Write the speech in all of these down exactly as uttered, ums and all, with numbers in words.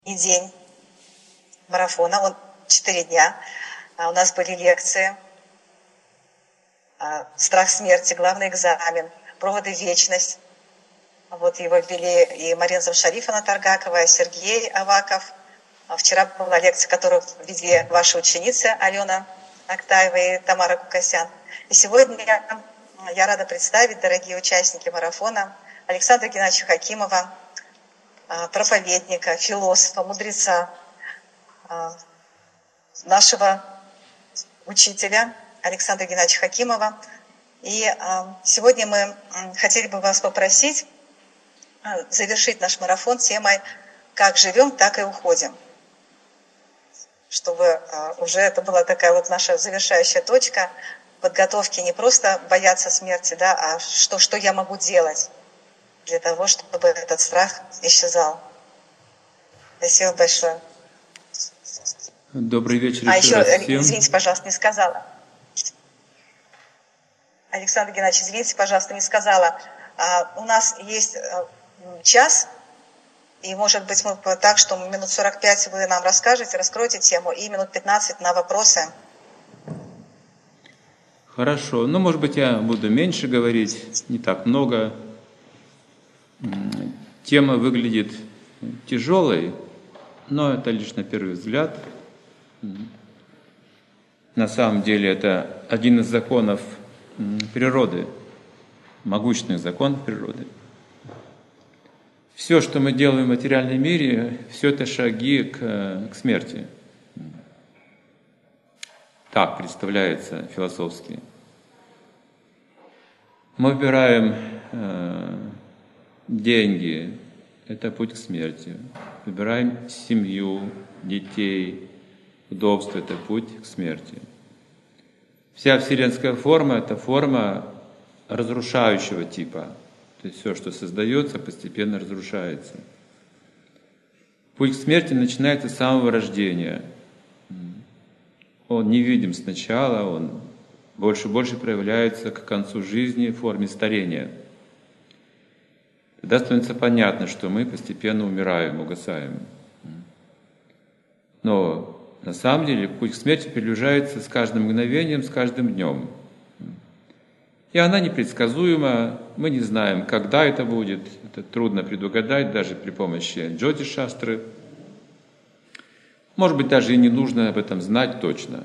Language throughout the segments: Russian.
И день марафона, он четыре дня. А у нас были лекции, а, страх смерти, главный экзамен, проводы в вечность. Вот его вели и Марина Замшарифовна Таргакова, и Сергей Аваков. А вчера была лекция, которую вели ваши ученицы Алена Актаева и Тамара Кукасян. И сегодня я, я рада представить, дорогие участники марафона, Александра Геннадьевича Хакимова, проповедника, философа, мудреца, нашего учителя Александра Геннадьевича Хакимова. И сегодня мы хотели бы вас попросить завершить наш марафон темой «Как живем, так и уходим». Чтобы уже это была такая вот наша завершающая точка подготовки, не просто бояться смерти, да, а что, что я могу делать для того, чтобы этот страх исчезал. Спасибо большое. Добрый вечер а еще еще, раз всем. Извините, пожалуйста, не сказала. Александр Геннадьевич, извините, пожалуйста, не сказала. А, у нас есть а, час, и, может быть, мы так, что минут сорок пять вы нам расскажете, раскроете тему, и минут пятнадцать на вопросы. Хорошо. Ну, может быть, я буду меньше говорить, не так много. Тема выглядит тяжелой, но это лишь на первый взгляд. На самом деле это один из законов природы, могущественных законов природы. Все, что мы делаем в материальном мире, все это шаги к, к смерти. Так представляется философски. Мы выбираем э, деньги, это путь к смерти. Выбираем семью, детей, удобство, это путь к смерти. Вся вселенская форма – это форма разрушающего типа. То есть все, что создается, постепенно разрушается. Путь к смерти начинается с самого рождения. Он не видим сначала, он больше и больше проявляется к концу жизни в форме старения. Тогда становится понятно, что мы постепенно умираем, угасаем. Но на самом деле путь к смерти приближается с каждым мгновением, с каждым днем. И она непредсказуема, мы не знаем, когда это будет, это трудно предугадать даже при помощи джьотиш-шастры. Может быть, даже и не нужно об этом знать точно.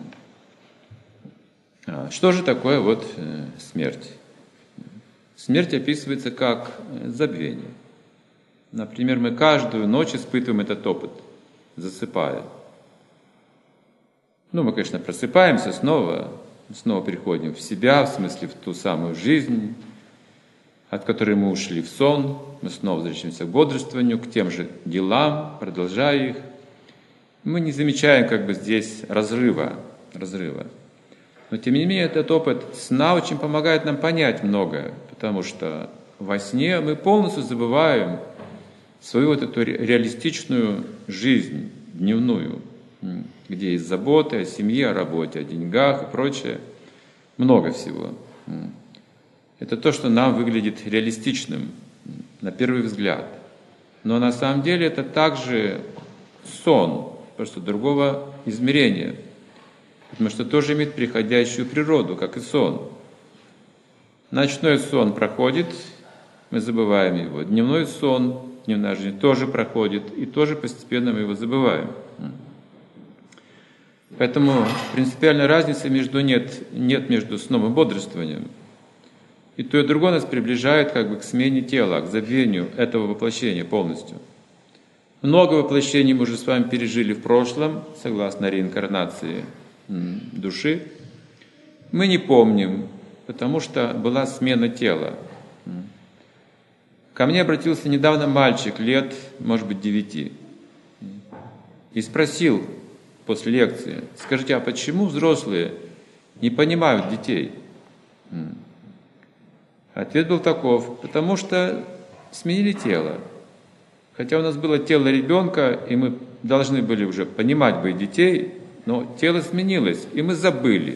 Что же такое вот смерть? Смерть описывается как забвение. Например, мы каждую ночь испытываем этот опыт, засыпая. Ну, мы, конечно, просыпаемся снова, снова приходим в себя, в смысле в ту самую жизнь, от которой мы ушли в сон, мы снова возвращаемся к бодрствованию, к тем же делам, продолжая их. Мы не замечаем как бы здесь разрыва, разрыва. Но тем не менее этот опыт сна очень помогает нам понять многое, потому что во сне мы полностью забываем свою вот эту реалистичную жизнь дневную, где есть заботы о семье, о работе, о деньгах и прочее. Много всего. Это то, что нам выглядит реалистичным на первый взгляд. Но на самом деле это также сон, просто другого измерения. Потому что тоже имеет приходящую природу, как и сон. Ночной сон проходит, мы забываем его. Дневной сон, дневная жизнь тоже проходит, и тоже постепенно мы его забываем. Поэтому принципиальной разницы между нет, нет между сном и бодрствованием. И то и другое нас приближает как бы к смене тела, к забвению этого воплощения полностью. Много воплощений мы уже с вами пережили в прошлом, согласно реинкарнации души. Мы не помним, потому что была смена тела. Ко мне обратился недавно мальчик лет, может быть, девяти, и спросил после лекции: скажите, а почему взрослые не понимают детей? Ответ был таков: потому что сменили тело. Хотя у нас было тело ребенка, и мы должны были уже понимать бы детей, но тело сменилось, и мы забыли.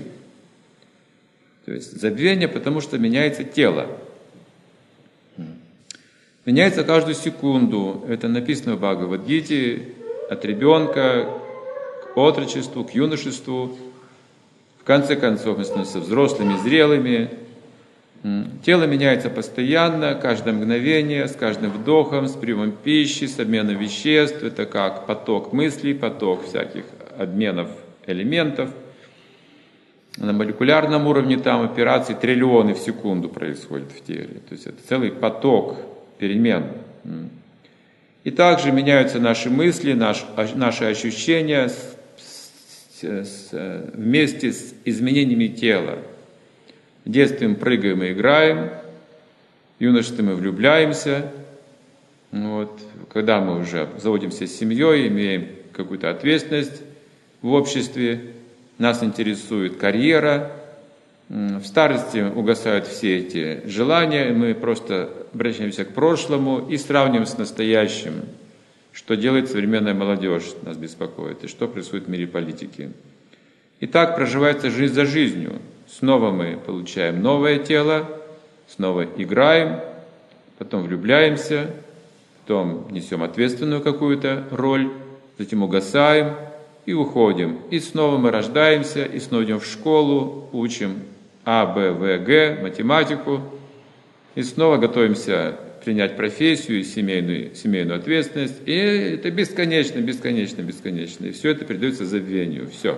То есть забвение, потому что меняется тело. Меняется каждую секунду. Это написано в Бхагавад-гите. От ребенка к отрочеству, к юношеству. В конце концов мы становимся взрослыми, зрелыми. Тело меняется постоянно, каждое мгновение, с каждым вдохом, с приемом пищи, с обменом веществ. Это как поток мыслей, поток всяких обменов элементов. На молекулярном уровне там операции триллионы в секунду происходят в теле. То есть это целый поток перемен. И также меняются наши мысли, наш, наши ощущения с, с, с, вместе с изменениями тела. В детстве мы прыгаем и играем, в юношестве мы влюбляемся. Вот. Когда мы уже заводимся с семьей, имеем какую-то ответственность в обществе, нас интересует карьера. В старости угасают все эти желания, мы просто обращаемся к прошлому и сравниваем с настоящим, что делает современная молодежь, нас беспокоит, и что происходит в мире политики. И так проживается жизнь за жизнью. Снова мы получаем новое тело, снова играем, потом влюбляемся, потом несем ответственную какую-то роль, затем угасаем и уходим. И снова мы рождаемся, и снова идем в школу, учим А, Б, В, Г, математику, и снова готовимся принять профессию, семейную, семейную ответственность. И это бесконечно, бесконечно, бесконечно. И все это передается забвению. Все.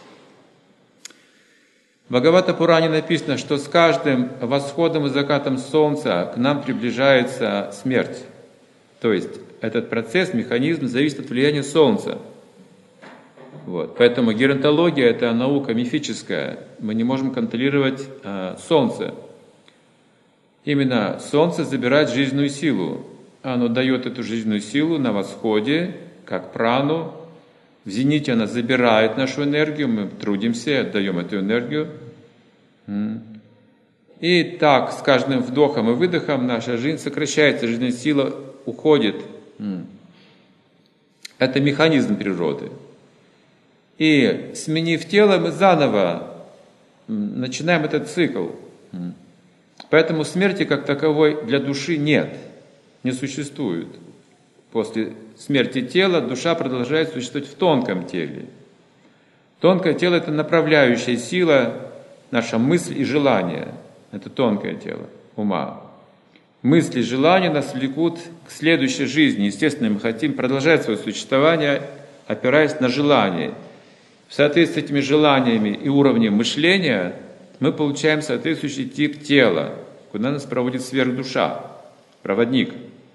В Бхагавата-пуране написано, что с каждым восходом и закатом солнца к нам приближается смерть. То есть этот процесс, механизм зависит от влияния солнца. Вот. Поэтому геронтология – это наука мифическая. Мы не можем контролировать э, солнце. Именно солнце забирает жизненную силу. Оно дает эту жизненную силу на восходе, как прану. В зените она забирает нашу энергию, мы трудимся, отдаем эту энергию. И так, с каждым вдохом и выдохом наша жизнь сокращается, жизненная сила уходит. Это механизм природы. И сменив тело, мы заново начинаем этот цикл. Поэтому смерти как таковой для души нет, не существует. После смерти тела душа продолжает существовать в тонком теле. Тонкое тело – это направляющая сила, наша мысль и желание. Это тонкое тело ума. Мысли и желания нас влекут к следующей жизни. Естественно, мы хотим продолжать свое существование, опираясь на желания. В соответствии с этими желаниями и уровнем мышления мы получаем соответствующий тип тела, куда нас проводит сверхдуша, проводник.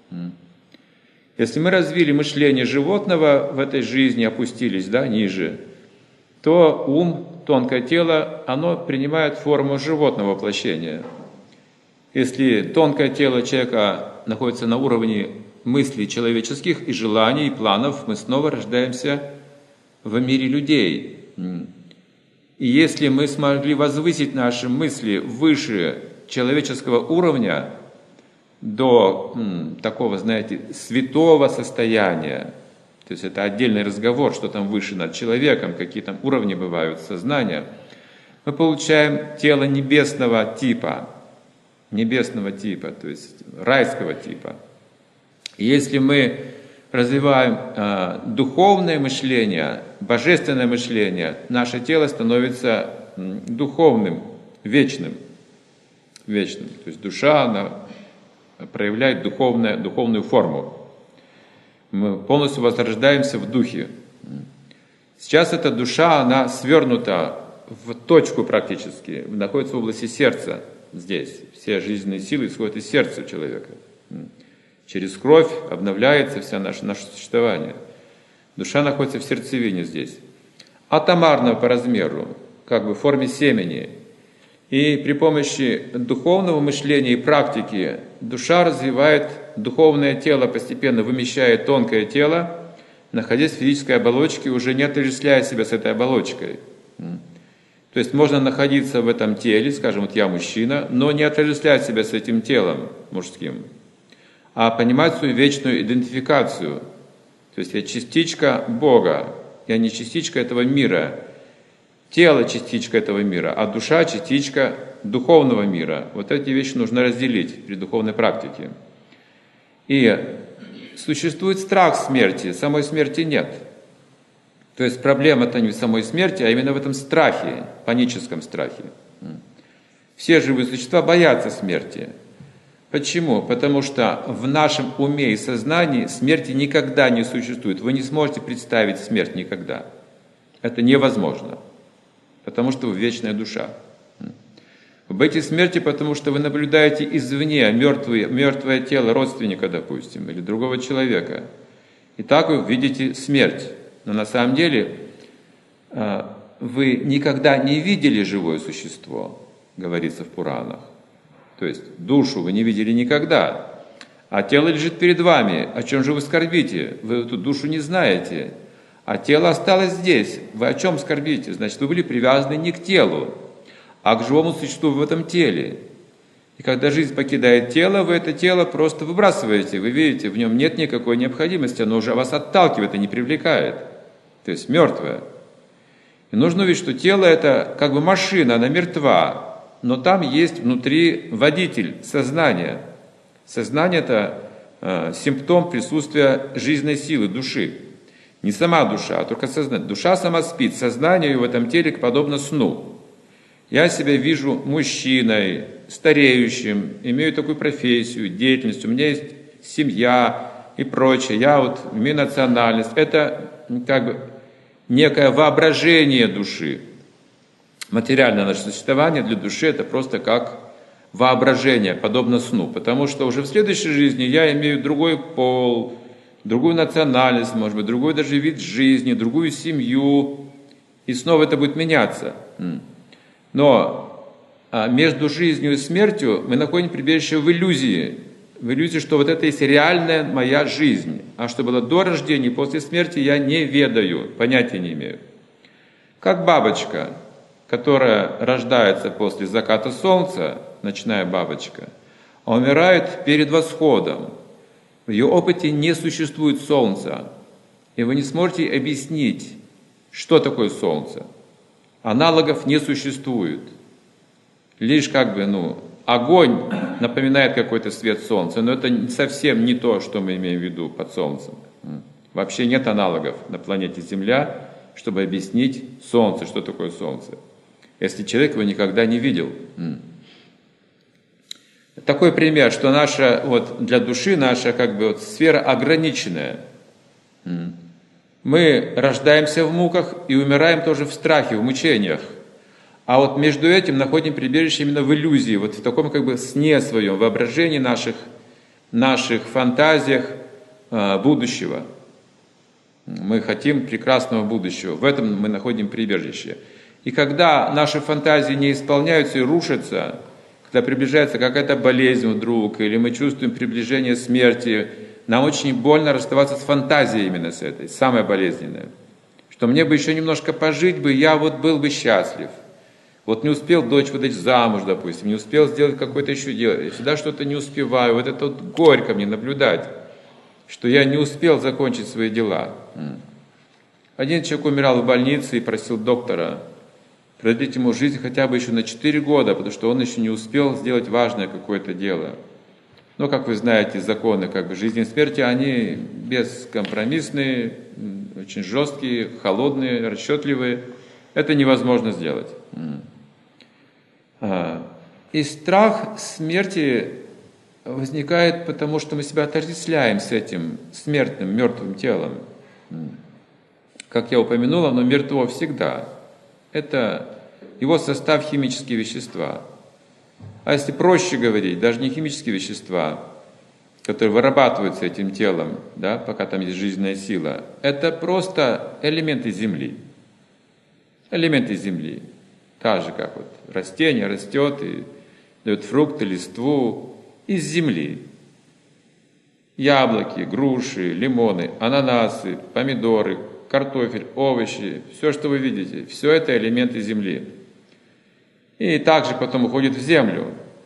Если мы развили мышление животного в этой жизни, опустились да, ниже, то ум, тонкое тело, оно принимает форму животного воплощения. Если тонкое тело человека находится на уровне мыслей человеческих и желаний, и планов, мы снова рождаемся в мире людей. И если мы смогли возвысить наши мысли выше человеческого уровня, до м, такого, знаете, святого состояния, то есть это отдельный разговор, что там выше над человеком, какие там уровни бывают сознания, мы получаем тело небесного типа, небесного типа, то есть райского типа. И если мы развиваем э, духовное мышление, божественное мышление, наше тело становится э, духовным, вечным, вечным. То есть душа, она проявляет духовное, духовную форму. Мы полностью возрождаемся в духе. Сейчас эта душа, она свернута в точку практически, находится в области сердца здесь. Все жизненные силы исходят из сердца человека. Через кровь обновляется все наше, наше существование. Душа находится в сердцевине здесь. Атомарно по размеру, как бы в форме семени. И при помощи духовного мышления и практики душа развивает духовное тело, постепенно вымещает тонкое тело, находясь в физической оболочке, уже не отождествляя себя с этой оболочкой. То есть можно находиться в этом теле, скажем, вот я мужчина, но не отождествлять себя с этим телом мужским, а понимать свою вечную идентификацию. То есть я частичка Бога, я не частичка этого мира. Тело частичка этого мира, а душа частичка духовного мира. Вот эти вещи нужно разделить при духовной практике. И существует страх смерти, самой смерти нет. То есть проблема-то не в самой смерти, а именно в этом страхе, паническом страхе. Все живые существа боятся смерти. Почему? Потому что в нашем уме и сознании смерти никогда не существует. Вы не сможете представить смерть никогда. Это невозможно. Потому что вы вечная душа. Вы боитесь смерти, потому что вы наблюдаете извне мертвое, мертвое тело родственника, допустим, или другого человека. И так вы видите смерть. Но на самом деле вы никогда не видели живое существо, говорится в Пуранах. То есть душу вы не видели никогда. А тело лежит перед вами. О чем же вы скорбите? Вы эту душу не знаете. А тело осталось здесь. Вы о чем скорбите? Значит, вы были привязаны не к телу, а к живому существу в этом теле. И когда жизнь покидает тело, вы это тело просто выбрасываете. Вы видите, в нем нет никакой необходимости, оно уже вас отталкивает и не привлекает. То есть мертвое. И нужно увидеть, что тело это как бы машина, она мертва, но там есть внутри водитель, сознание. Сознание это э, симптом присутствия жизненной силы, души. Не сама душа, а только сознание. Душа сама спит, сознание в этом теле подобно сну. Я себя вижу мужчиной, стареющим, имею такую профессию, деятельность, у меня есть семья и прочее, я вот имею национальность. Это как бы некое воображение души. Материальное наше существование для души это просто как воображение, подобно сну. Потому что уже в следующей жизни я имею другой пол, другую национальность, может быть, другой даже вид жизни, другую семью. И снова это будет меняться. Но между жизнью и смертью мы находим прибежище в иллюзии. В иллюзии, что вот это есть реальная моя жизнь. А что было до рождения и после смерти, я не ведаю, понятия не имею. Как бабочка, которая рождается после заката солнца, ночная бабочка, а умирает перед восходом. В ее опыте не существует солнца. И вы не сможете объяснить, что такое солнце. Аналогов не существует. Лишь как бы, ну, огонь напоминает какой-то свет солнца, но это совсем не то, что мы имеем в виду под солнцем. Вообще нет аналогов на планете Земля, чтобы объяснить солнце, что такое солнце. Если человек его никогда не видел. Такой пример, что наша, вот для души наша как бы вот сфера ограниченная. Мы рождаемся в муках и умираем тоже в страхе, в мучениях. А вот между этим находим прибежище именно в иллюзии, вот в таком как бы сне своем, воображении наших, наших фантазиях э, будущего. Мы хотим прекрасного будущего, в этом мы находим прибежище. И когда наши фантазии не исполняются и рушатся, когда приближается какая-то болезнь вдруг, или мы чувствуем приближение смерти, нам очень больно расставаться с фантазией именно с этой, самое болезненное. Что мне бы еще немножко пожить бы, я вот был бы счастлив. Вот не успел дочь выдать замуж, допустим, не успел сделать какое-то еще дело, я всегда что-то не успеваю, вот это вот горько мне наблюдать, что я не успел закончить свои дела. Один человек умирал в больнице и просил доктора продлить ему жизнь хотя бы еще на четыре года, потому что он еще не успел сделать важное какое-то дело. Но, как вы знаете, законы как бы жизни и смерти, они бескомпромиссные, очень жесткие, холодные, расчетливые. Это невозможно сделать. И страх смерти возникает потому, что мы себя отождествляем с этим смертным, мертвым телом. Как я упомянул, оно мертво всегда. Это его состав химические вещества. А если проще говорить, даже не химические вещества, которые вырабатываются этим телом, да, пока там есть жизненная сила, это просто элементы земли. Элементы земли. Так же, как вот растение растет и дает фрукты, листву из земли. Яблоки, груши, лимоны, ананасы, помидоры, картофель, овощи, все, что вы видите, все это элементы земли. И также потом уходит в землю.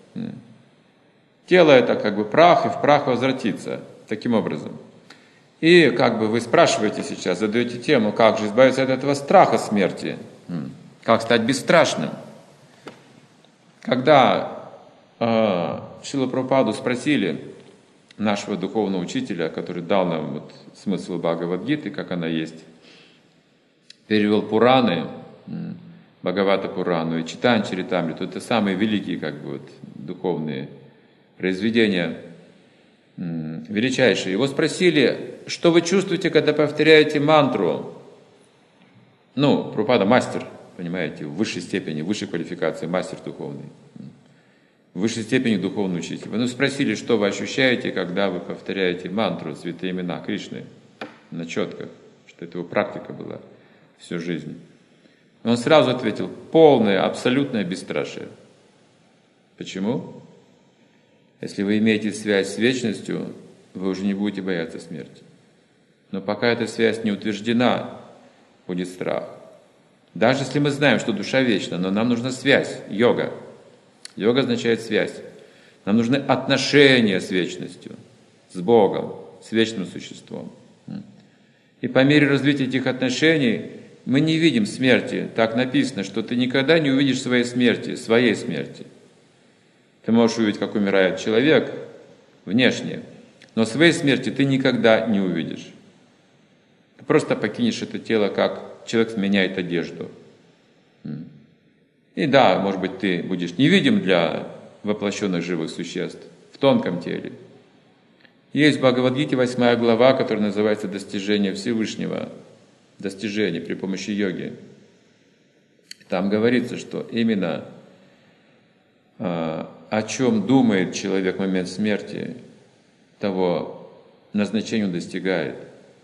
Тело это как бы прах, и в прах возвратится. Таким образом. И как бы вы спрашиваете сейчас, задаете тему, как же избавиться от этого страха смерти. Как стать бесстрашным. Когда э, Шрилу Прабхупаду спросили, нашего духовного учителя, который дал нам вот смысл Бхагавад-гиты, как она есть, перевел Пураны, Бхагавата Пурану и Читань Чаритамриту, это самые великие как бы, вот, духовные произведения, величайшие. Его спросили, что вы чувствуете, когда повторяете мантру? Ну, Прабхупада мастер, понимаете, в высшей степени, в высшей квалификации, мастер духовный, в высшей степени духовный учитель. Вы ну, спросили, что вы ощущаете, когда вы повторяете мантру, святые имена Кришны на четках, что это его практика была всю жизнь. Он сразу ответил, полное, абсолютное бесстрашие. Почему? Если вы имеете связь с вечностью, вы уже не будете бояться смерти. Но пока эта связь не утверждена, будет страх. Даже если мы знаем, что душа вечна, но нам нужна связь, йога. Йога означает связь. Нам нужны отношения с вечностью, с Богом, с вечным существом. И по мере развития этих отношений мы не видим смерти. Так написано, что ты никогда не увидишь своей смерти, своей смерти. Ты можешь увидеть, как умирает человек внешне, но своей смерти ты никогда не увидишь. Ты просто покинешь это тело, как человек меняет одежду. И да, может быть, ты будешь невидим для воплощенных живых существ в тонком теле. Есть в Бхагавад-гите восьмая глава, которая называется «Достижение Всевышнего», достижение при помощи йоги. Там говорится, что именно о чем думает человек в момент смерти, того назначения он достигает.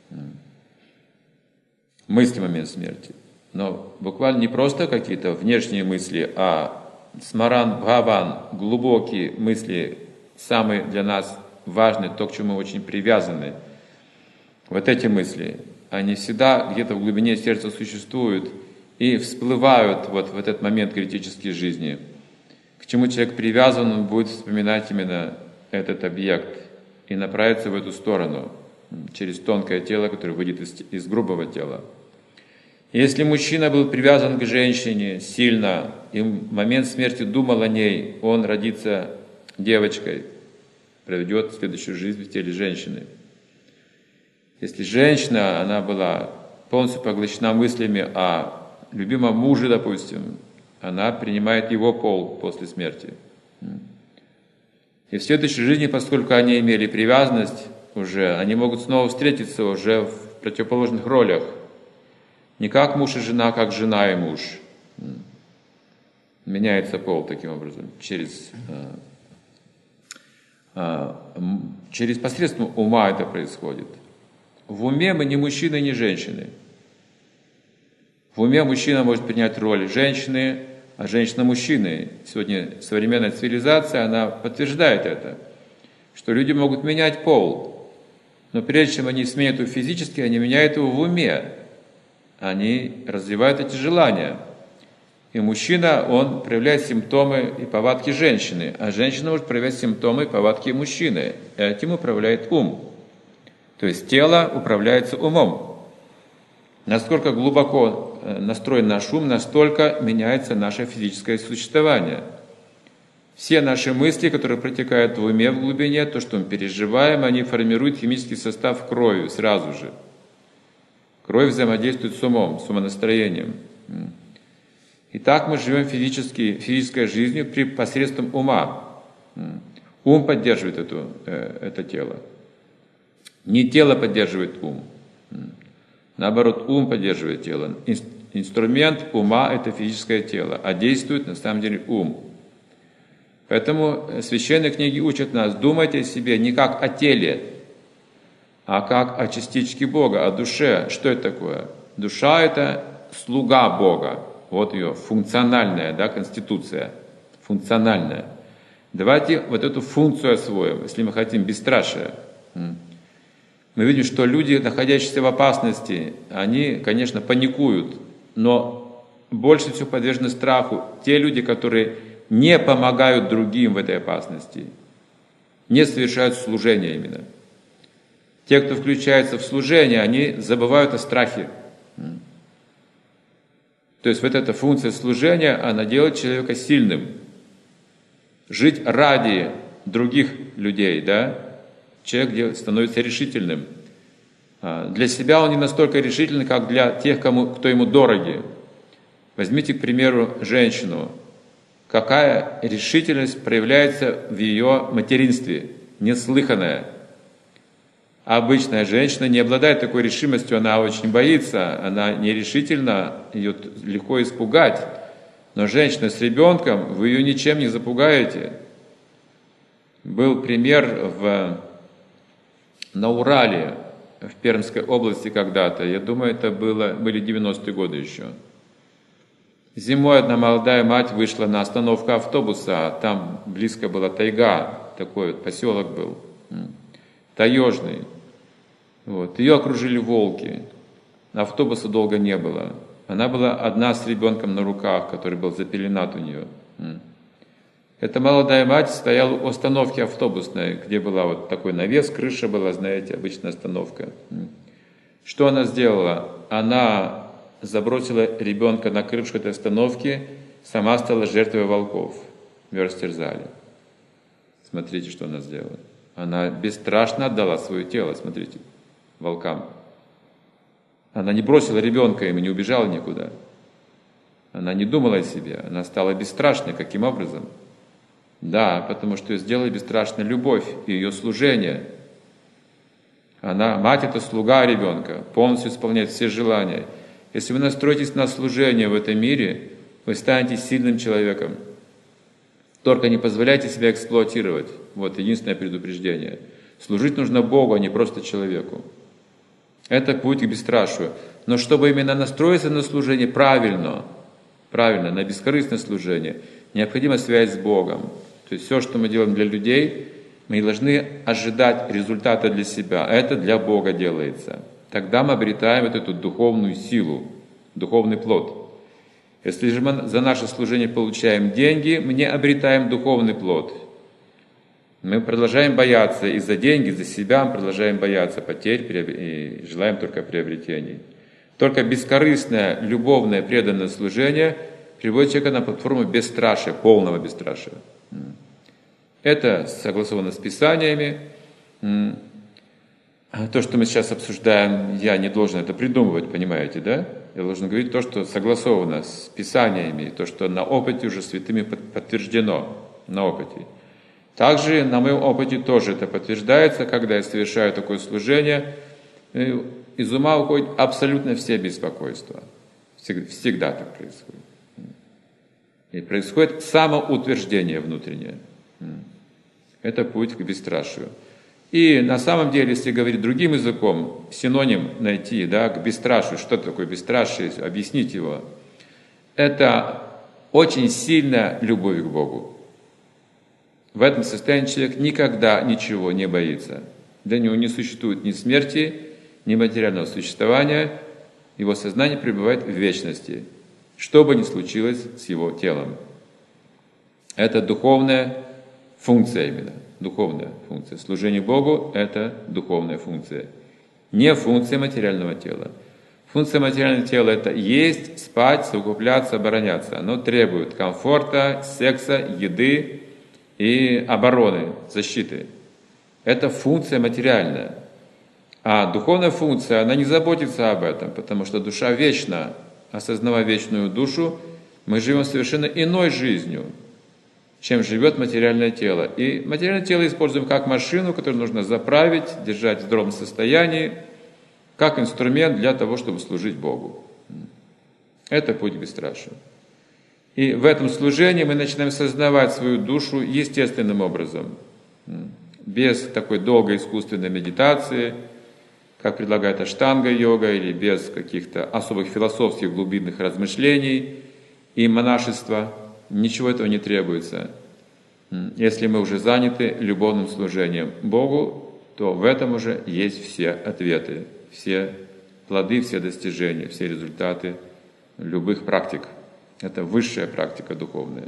Мысли в момент смерти. Но буквально не просто какие-то внешние мысли, а смаран, бхаван, глубокие мысли, самые для нас важные, то, к чему мы очень привязаны. Вот эти мысли, они всегда где-то в глубине сердца существуют и всплывают вот в этот момент критической жизни. К чему человек привязан, он будет вспоминать именно этот объект и направиться в эту сторону, через тонкое тело, которое выйдет из, из грубого тела. Если мужчина был привязан к женщине сильно, и в момент смерти думал о ней, он родится девочкой, проведет следующую жизнь в теле женщины. Если женщина, она была полностью поглощена мыслями о любимом муже, допустим, она принимает его пол после смерти. И в следующей жизни, поскольку они имели привязанность уже, они могут снова встретиться уже в противоположных ролях. Не как муж и жена, а как жена и муж. Меняется пол таким образом, через, через посредством ума это происходит. В уме мы не мужчины, не женщины. В уме мужчина может принять роль женщины, а женщина мужчины. Сегодня современная цивилизация, она подтверждает это, что люди могут менять пол, но прежде чем они сменят его физически, они меняют его в уме. Они развивают эти желания. И мужчина, он проявляет симптомы и повадки женщины, а женщина может проявлять симптомы и повадки мужчины. Этим управляет ум. То есть тело управляется умом. Насколько глубоко настроен наш ум, настолько меняется наше физическое существование. Все наши мысли, которые протекают в уме в глубине, то, что мы переживаем, они формируют химический состав крови сразу же. Кровь взаимодействует с умом, с умонастроением. И так мы живем физически, физической жизнью при посредством ума. Ум поддерживает эту, это тело. Не тело поддерживает ум. Наоборот, ум поддерживает тело. Инструмент ума – это физическое тело, а действует на самом деле ум. Поэтому священные книги учат нас думать о себе не как о теле, а как о частичке Бога, о душе. Что это такое? Душа – это слуга Бога. Вот ее функциональная, да, конституция. Функциональная. Давайте вот эту функцию освоим, если мы хотим бесстрашия. Мы видим, что люди, находящиеся в опасности, они, конечно, паникуют, но больше всего подвержены страху те люди, которые не помогают другим в этой опасности, не совершают служение именно. Те, кто включается в служение, они забывают о страхе. То есть вот эта функция служения, она делает человека сильным. Жить ради других людей, да? Человек становится решительным. Для себя он не настолько решительный, как для тех, кому, кто ему дороги. Возьмите, к примеру, женщину. Какая решительность проявляется в ее материнстве? Неслыханная. Обычная женщина не обладает такой решимостью, она очень боится, она нерешительна, ее легко испугать. Но женщина с ребенком, вы ее ничем не запугаете. Был пример в, на Урале, в Пермской области когда-то, я думаю, это было, были девяностые годы еще. Зимой одна молодая мать вышла на остановку автобуса, а там близко была тайга, такой вот поселок был, таежный. Вот. Ее окружили волки, автобуса долго не было. Она была одна с ребенком на руках, который был запеленат у нее. Эта молодая мать стояла у остановки автобусной, где была вот такой навес, крыша была, знаете, обычная остановка. Что она сделала? Она забросила ребенка на крышу этой остановки, сама стала жертвой волков. Ее растерзали. Смотрите, что она сделала. Она бесстрашно отдала свое тело, смотрите, волкам. Она не бросила ребенка им и не убежала никуда. Она не думала о себе, она стала бесстрашной. Каким образом? Да, потому что ее сделала бесстрашной любовь и ее служение. Она, мать, это слуга ребенка, полностью исполняет все желания. Если вы настроитесь на служение в этом мире, вы станете сильным человеком. Только не позволяйте себя эксплуатировать. Вот единственное предупреждение. Служить нужно Богу, а не просто человеку. Это путь к бесстрашию. Но чтобы именно настроиться на служение правильно, правильно, на бескорыстное служение, необходима связь с Богом. То есть все, что мы делаем для людей, мы не должны ожидать результата для себя. Это для Бога делается. Тогда мы обретаем вот эту духовную силу, духовный плод. Если же мы за наше служение получаем деньги, мы не обретаем духовный плод. Мы продолжаем бояться и за деньги, за себя мы продолжаем бояться потерь и желаем только приобретений. Только бескорыстное, любовное, преданное служение приводит человека на платформу бесстрашия, полного бесстрашия. Это согласовано с Писаниями. То, что мы сейчас обсуждаем, я не должен это придумывать, понимаете, да? Я должен говорить то, что согласовано с Писаниями, то, что на опыте уже святыми подтверждено, на опыте. Также на моем опыте тоже это подтверждается, когда я совершаю такое служение, из ума уходит абсолютно все беспокойства. Всегда, всегда так происходит. И происходит самоутверждение внутреннее. Это путь к бесстрашию. И на самом деле, если говорить другим языком, синоним найти, да, к бесстрашию, что такое бесстрашие, объяснить его, это очень сильная любовь к Богу. В этом состоянии человек никогда ничего не боится. Для него не существует ни смерти, ни материального существования, его сознание пребывает в вечности, что бы ни случилось с его телом. Это духовная функция именно, духовная функция. Служение Богу – это духовная функция, не функция материального тела. Функция материального тела – это есть, спать, совокупляться, обороняться. Оно требует комфорта, секса, еды и обороны, защиты. Это функция материальная. А духовная функция, она не заботится об этом, потому что душа вечна. Осознавая вечную душу, мы живем совершенно иной жизнью, чем живет материальное тело. И материальное тело используем как машину, которую нужно заправить, держать в здоровом состоянии, как инструмент для того, чтобы служить Богу. Это путь к бесстрашию. И в этом служении мы начинаем сознавать свою душу естественным образом, без такой долгой искусственной медитации, как предлагает аштанга-йога, или без каких-то особых философских глубинных размышлений и монашества. Ничего этого не требуется. Если мы уже заняты любовным служением Богу, то в этом уже есть все ответы, все плоды, все достижения, все результаты любых практик. Это высшая практика духовная.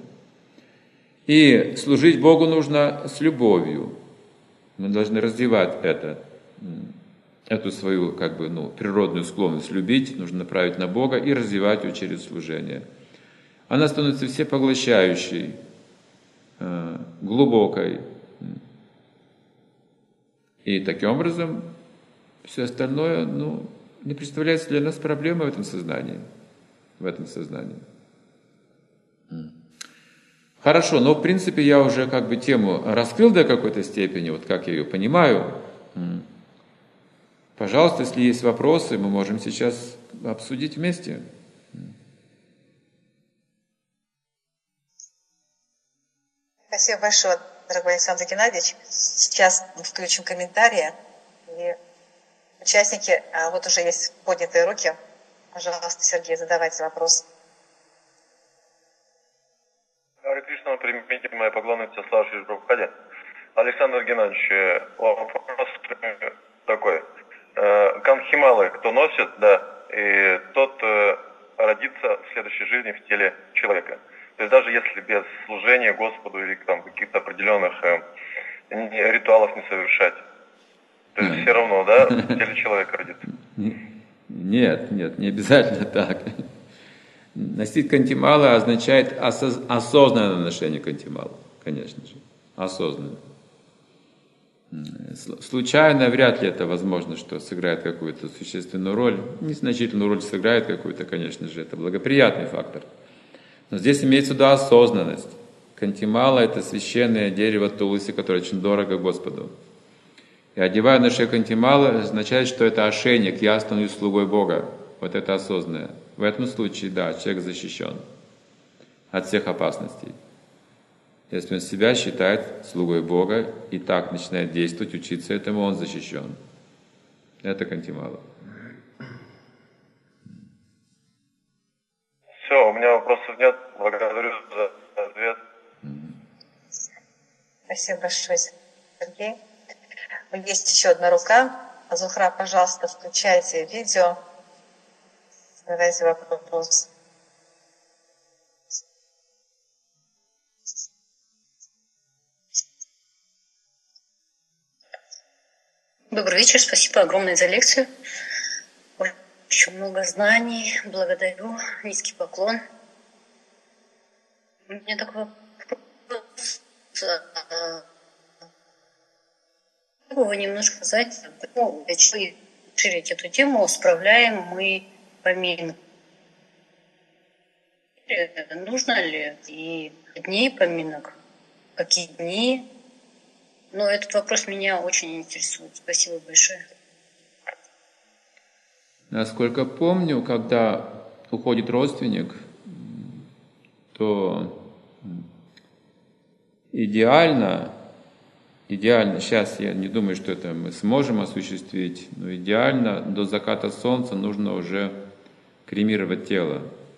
И служить Богу нужно с любовью. Мы должны развивать это, эту свою как бы, ну, природную склонность любить, нужно направить на Бога и развивать ее через служение. Она становится всепоглощающей, глубокой. И таким образом все остальное, ну, не представляется для нас проблемой в этом сознании. В этом сознании. Хорошо, но в принципе я уже как бы тему раскрыл до какой-то степени, вот как я ее понимаю. Пожалуйста, если есть вопросы, мы можем сейчас обсудить вместе. Спасибо большое, дорогой Александр Геннадьевич. Сейчас мы включим комментарии. И участники, а вот уже есть поднятые руки. Пожалуйста, Сергей, задавайте вопрос. Харе Кришна, примите мои поклоны Всеслава Шри Прабхупаде. Александр Геннадьевич, вопрос такой. Канхималы, кто носит, да, и тот родится в следующей жизни в теле человека. То есть даже если без служения Господу или там каких-то определенных ритуалов не совершать. То есть все равно, да, в теле человека родится. Нет, нет, не обязательно так. Носить кантималы означает осоз... осознанное ношение кантимала, конечно же, осознанное. Случайно вряд ли это возможно, что сыграет какую-то существенную роль. Незначительную роль сыграет какую-то, конечно же, это благоприятный фактор. Но здесь имеется в виду осознанность. Кантимала – это священное дерево тулси, которое очень дорого Господу. И одевая на шею кантимала, означает, что это ошейник, я становлюсь слугой Бога. Вот это осознанное. В этом случае, да, человек защищен от всех опасностей. Если он себя считает слугой Бога и так начинает действовать, учиться этому, он защищен. Это кантимала. Все, у меня вопросов нет. Благодарю за ответ. Спасибо большое, Сергей. Есть еще одна рука. Зухра, пожалуйста, включайте видео. Задавайте вопрос. Добрый вечер, спасибо огромное за лекцию. Очень много знаний, благодарю, низкий поклон. У меня такой вопрос. Вы немножко сказать, ну, если расширить эту тему, справляем мы поминки. Нужно ли и дней поминок? Какие дни? Но этот вопрос меня очень интересует. Спасибо большое. Насколько помню, когда уходит родственник, то идеально, идеально, сейчас я не думаю, что это мы сможем осуществить, но идеально до заката солнца нужно уже кремировать тело.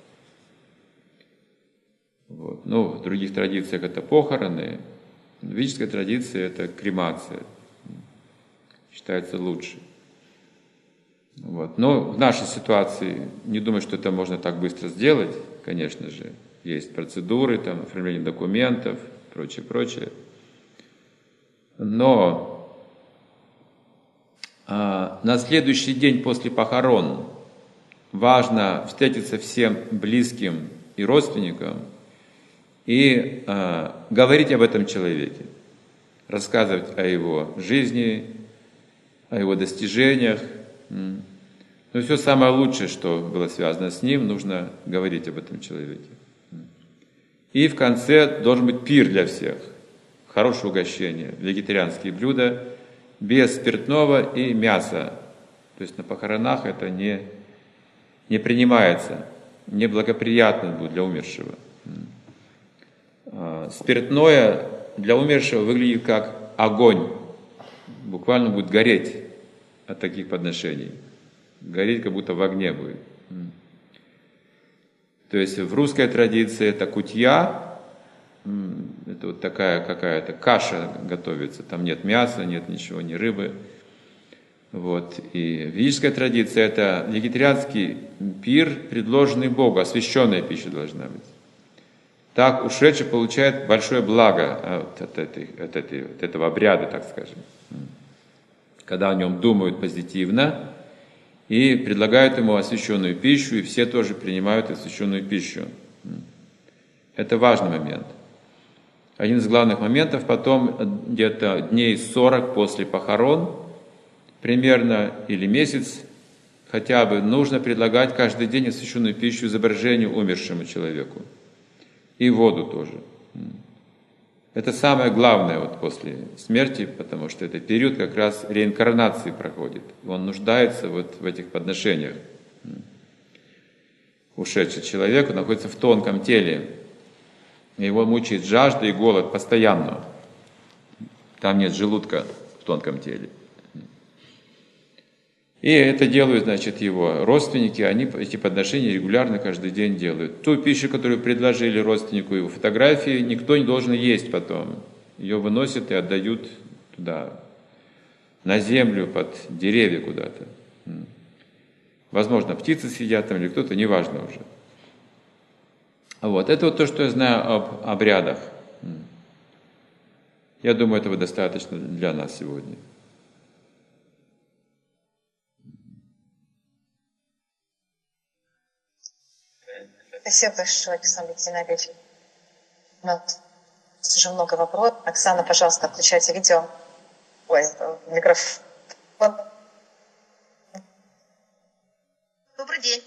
Вот. Ну, в других традициях это похороны, в ведической традиции это кремация, считается лучше. Вот. Но в нашей ситуации не думаю, что это можно так быстро сделать, конечно же. Есть процедуры, там, оформление документов, прочее, прочее. Но а, на следующий день после похорон важно встретиться всем близким и родственникам и э, говорить об этом человеке, рассказывать о его жизни, о его достижениях. Но все самое лучшее, что было связано с ним, нужно говорить об этом человеке. И в конце должен быть пир для всех, хорошее угощение, вегетарианские блюда, без спиртного и мяса. То есть на похоронах это не, не принимается, неблагоприятно будет для умершего. Спиртное для умершего выглядит как огонь, буквально будет гореть от таких подношений, гореть как будто в огне будет. То есть в русской традиции это кутья, это вот такая какая-то каша готовится, там нет мяса, нет ничего, ни рыбы. Вот. И в ведической традиции это вегетарианский пир, предложенный Богу, освященная пища должна быть. Так ушедший получает большое благо от, от, этой, от, этой, от этого обряда, так скажем. Когда о нем думают позитивно и предлагают ему освященную пищу, и все тоже принимают освященную пищу. Это важный момент. Один из главных моментов, потом где-то дней сорок после похорон, примерно, или месяц, хотя бы, нужно предлагать каждый день освященную пищу изображению умершему человеку. И воду тоже. Это самое главное вот после смерти, потому что это период как раз реинкарнации проходит. Он нуждается вот в этих подношениях. Ушедший человек находится в тонком теле. Его мучает жажда и голод постоянно. Там нет желудка в тонком теле. И это делают, значит, его родственники, они эти подношения регулярно каждый день делают. Ту пищу, которую предложили родственнику, его фотографии, никто не должен есть потом. Ее выносят и отдают туда, на землю, под деревья куда-то. Возможно, птицы съедят там или кто-то, неважно уже. Вот, это вот то, что я знаю об обрядах. Я думаю, этого достаточно для нас сегодня. Спасибо большое, Александр Геннадьевич. У нас уже много вопросов. Оксана, пожалуйста, включайте видео. Ой, микрофон. Добрый день.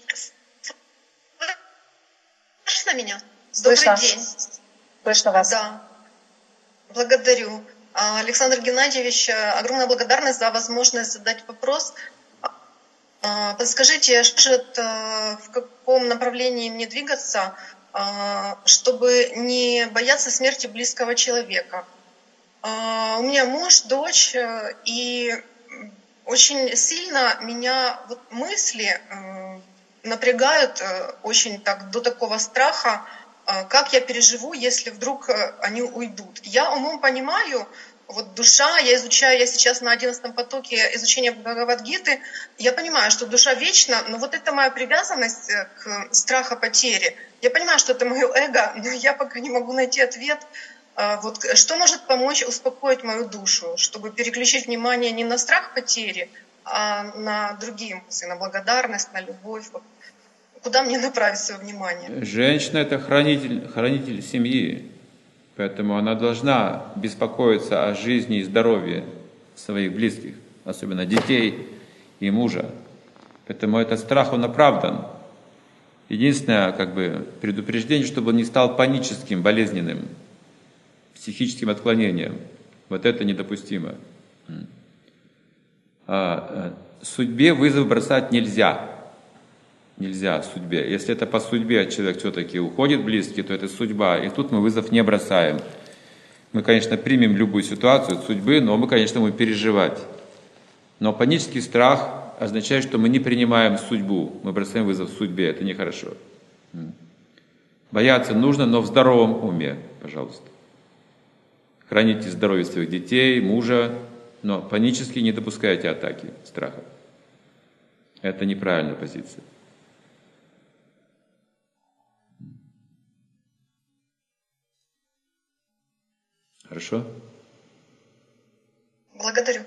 Слышно меня? Слышно. Добрый день. Слышно вас. Да. Благодарю. Александр Геннадьевич, огромная благодарность за возможность задать вопрос. Подскажите, что же это, в каком направлении мне двигаться, чтобы не бояться смерти близкого человека? У меня муж, дочь, и очень сильно меня вот мысли напрягают очень так, до такого страха, как я переживу, если вдруг они уйдут. Я умом понимаю, вот душа, я изучаю, я сейчас на одиннадцатом потоке изучения Бхагавад-гиты, я понимаю, что душа вечна, но вот это моя привязанность к страху потери. Я понимаю, что это мое эго, но я пока не могу найти ответ. Вот что может помочь успокоить мою душу, чтобы переключить внимание не на страх потери, а на другие эмоции, на благодарность, на любовь. Вот куда мне направить свое внимание? Женщина – это хранитель, хранитель семьи. Поэтому она должна беспокоиться о жизни и здоровье своих близких, особенно детей и мужа. Поэтому этот страх, он оправдан. Единственное, как бы, предупреждение, чтобы он не стал паническим, болезненным, психическим отклонением. Вот это недопустимо. А судьбе вызов бросать нельзя. Нельзя судьбе. Если это по судьбе человек все-таки уходит близкий, то это судьба. И тут мы вызов не бросаем. Мы, конечно, примем любую ситуацию от судьбы, но мы, конечно, будем переживать. Но панический страх означает, что мы не принимаем судьбу. Мы бросаем вызов судьбе. Это нехорошо. Бояться нужно, но в здоровом уме, пожалуйста. Храните здоровье своих детей, мужа, но панически не допускайте атаки страха. Это неправильная позиция. Хорошо? Благодарю.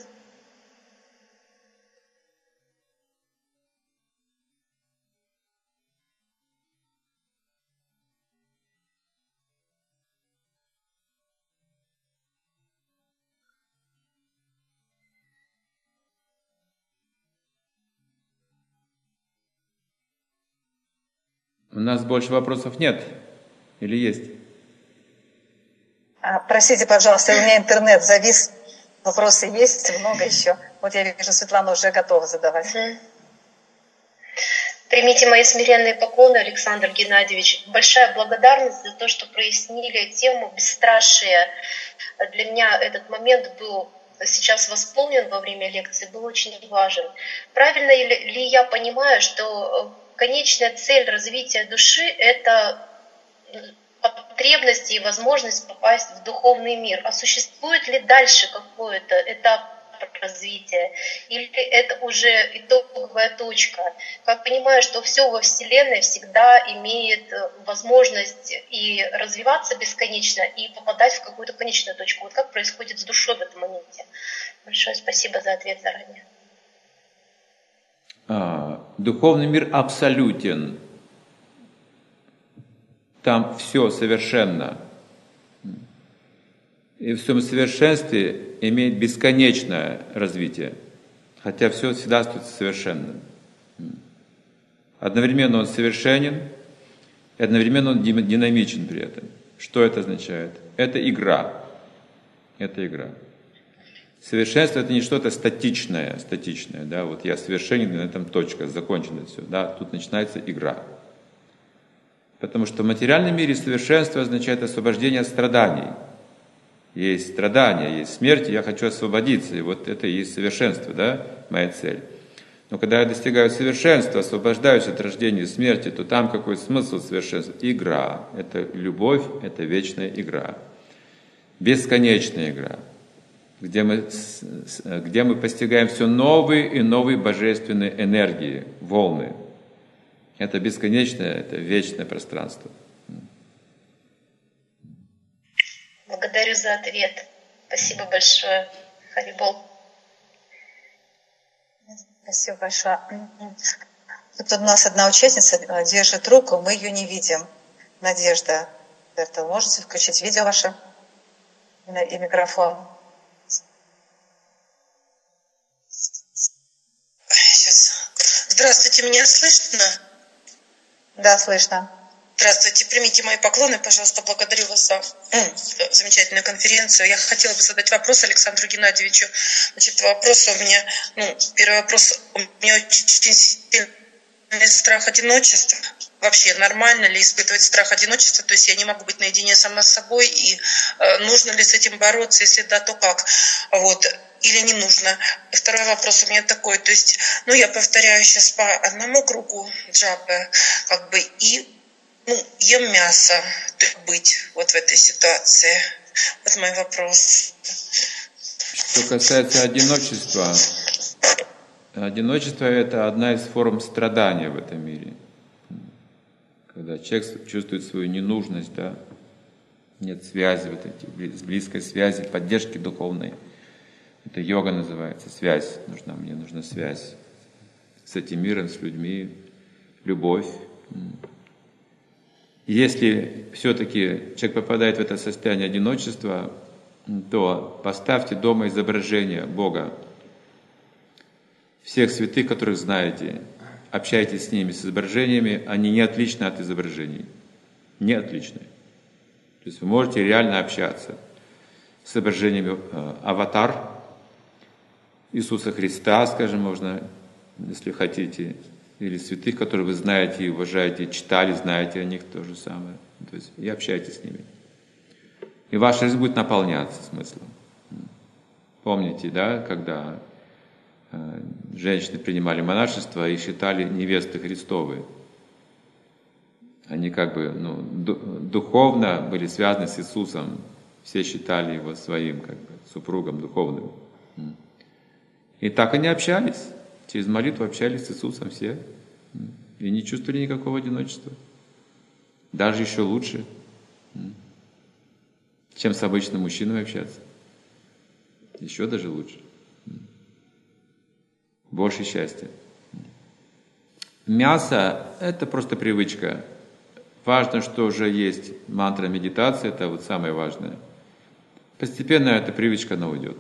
У нас больше вопросов нет? Или есть? А, простите, пожалуйста, у меня интернет завис. Вопросы есть, много еще. Вот я вижу, Светлана уже готова задавать. Примите мои смиренные поклоны, Александр Геннадьевич. Большая благодарность за то, что прояснили тему бесстрашия. Для меня этот момент был сейчас восполнен во время лекции, был очень важен. Правильно ли я понимаю, что конечная цель развития души – это потребность и возможность попасть в духовный мир? А существует ли дальше какой-то этап развития? Или это уже итоговая точка? Как понимаю, что все во Вселенной всегда имеет возможность и развиваться бесконечно, и попадать в какую-то конечную точку. Вот как происходит с душой в этом моменте? Большое спасибо за ответ заранее. А, духовный мир абсолютен. Там все совершенно. и в своем совершенстве имеет бесконечное развитие, хотя все всегда остается совершенным. Одновременно он совершенен, и одновременно он динамичен при этом. Что это означает? Это игра. Это игра. Совершенство — это не что-то статичное, статичное, да, вот я совершенен, и на этом точка, закончено все, да, тут начинается игра. Потому что в материальном мире совершенство означает освобождение от страданий. Есть страдания, есть смерть, и я хочу освободиться, и вот это и есть совершенство, да, моя цель. Но когда я достигаю совершенства, освобождаюсь от рождения и смерти, то там какой смысл совершенства? Игра. Это любовь, это вечная игра. Бесконечная игра, где мы, где мы постигаем все новые и новые божественные энергии, волны. Это бесконечное, это вечное пространство. Благодарю за ответ. Спасибо большое, Харибол. Спасибо большое. Тут у нас одна участница держит руку, мы ее не видим. Надежда Бертел, можете включить видео ваше и микрофон? Сейчас. Здравствуйте, меня слышно? Да, слышно. Здравствуйте, примите мои поклоны, пожалуйста, благодарю вас за замечательную конференцию. Я хотела бы задать вопрос Александру Геннадьевичу. Значит, вопрос у меня, ну, первый вопрос, у меня очень сильный страх одиночества. Вообще, нормально ли испытывать страх одиночества? То есть я не могу быть наедине сама с собой, и э, нужно ли с этим бороться, если да, то как? Вот. Или не нужно? И второй вопрос у меня такой, то есть, ну, я повторяю сейчас по одному кругу джапы, как бы, и ну, ем мясо, быть вот в этой ситуации. Вот мой вопрос. Что касается одиночества, одиночество — это одна из форм страдания в этом мире. Когда человек чувствует свою ненужность, да, нет связи, вот эти, близкой связи, поддержки духовной. Это йога называется, связь нужна, мне нужна связь с этим миром, с людьми, любовь. Если все-таки человек попадает в это состояние одиночества, то поставьте дома изображение Бога, всех святых, которых знаете, общайтесь с ними, с изображениями, они не отличны от изображений, не отличны. То есть вы можете реально общаться с изображениями э, аватар Иисуса Христа, скажем, можно, если хотите, или святых, которые вы знаете и уважаете, читали, знаете о них, то же самое. То есть и общайтесь с ними. И ваша жизнь будет наполняться смыслом. Помните, да, когда э, женщины принимали монашество и считали невесты Христовы. Они как бы ну, духовно были связаны с Иисусом. Все считали его своим как бы, супругом духовным. И так они общались. Через молитву общались с Иисусом все. И не чувствовали никакого одиночества. Даже еще лучше, чем с обычным мужчиной общаться. Еще даже лучше. Больше счастья. Мясо – это просто привычка. Важно, что уже есть мантра медитации, это вот самое важное. Постепенно эта привычка, она уйдет.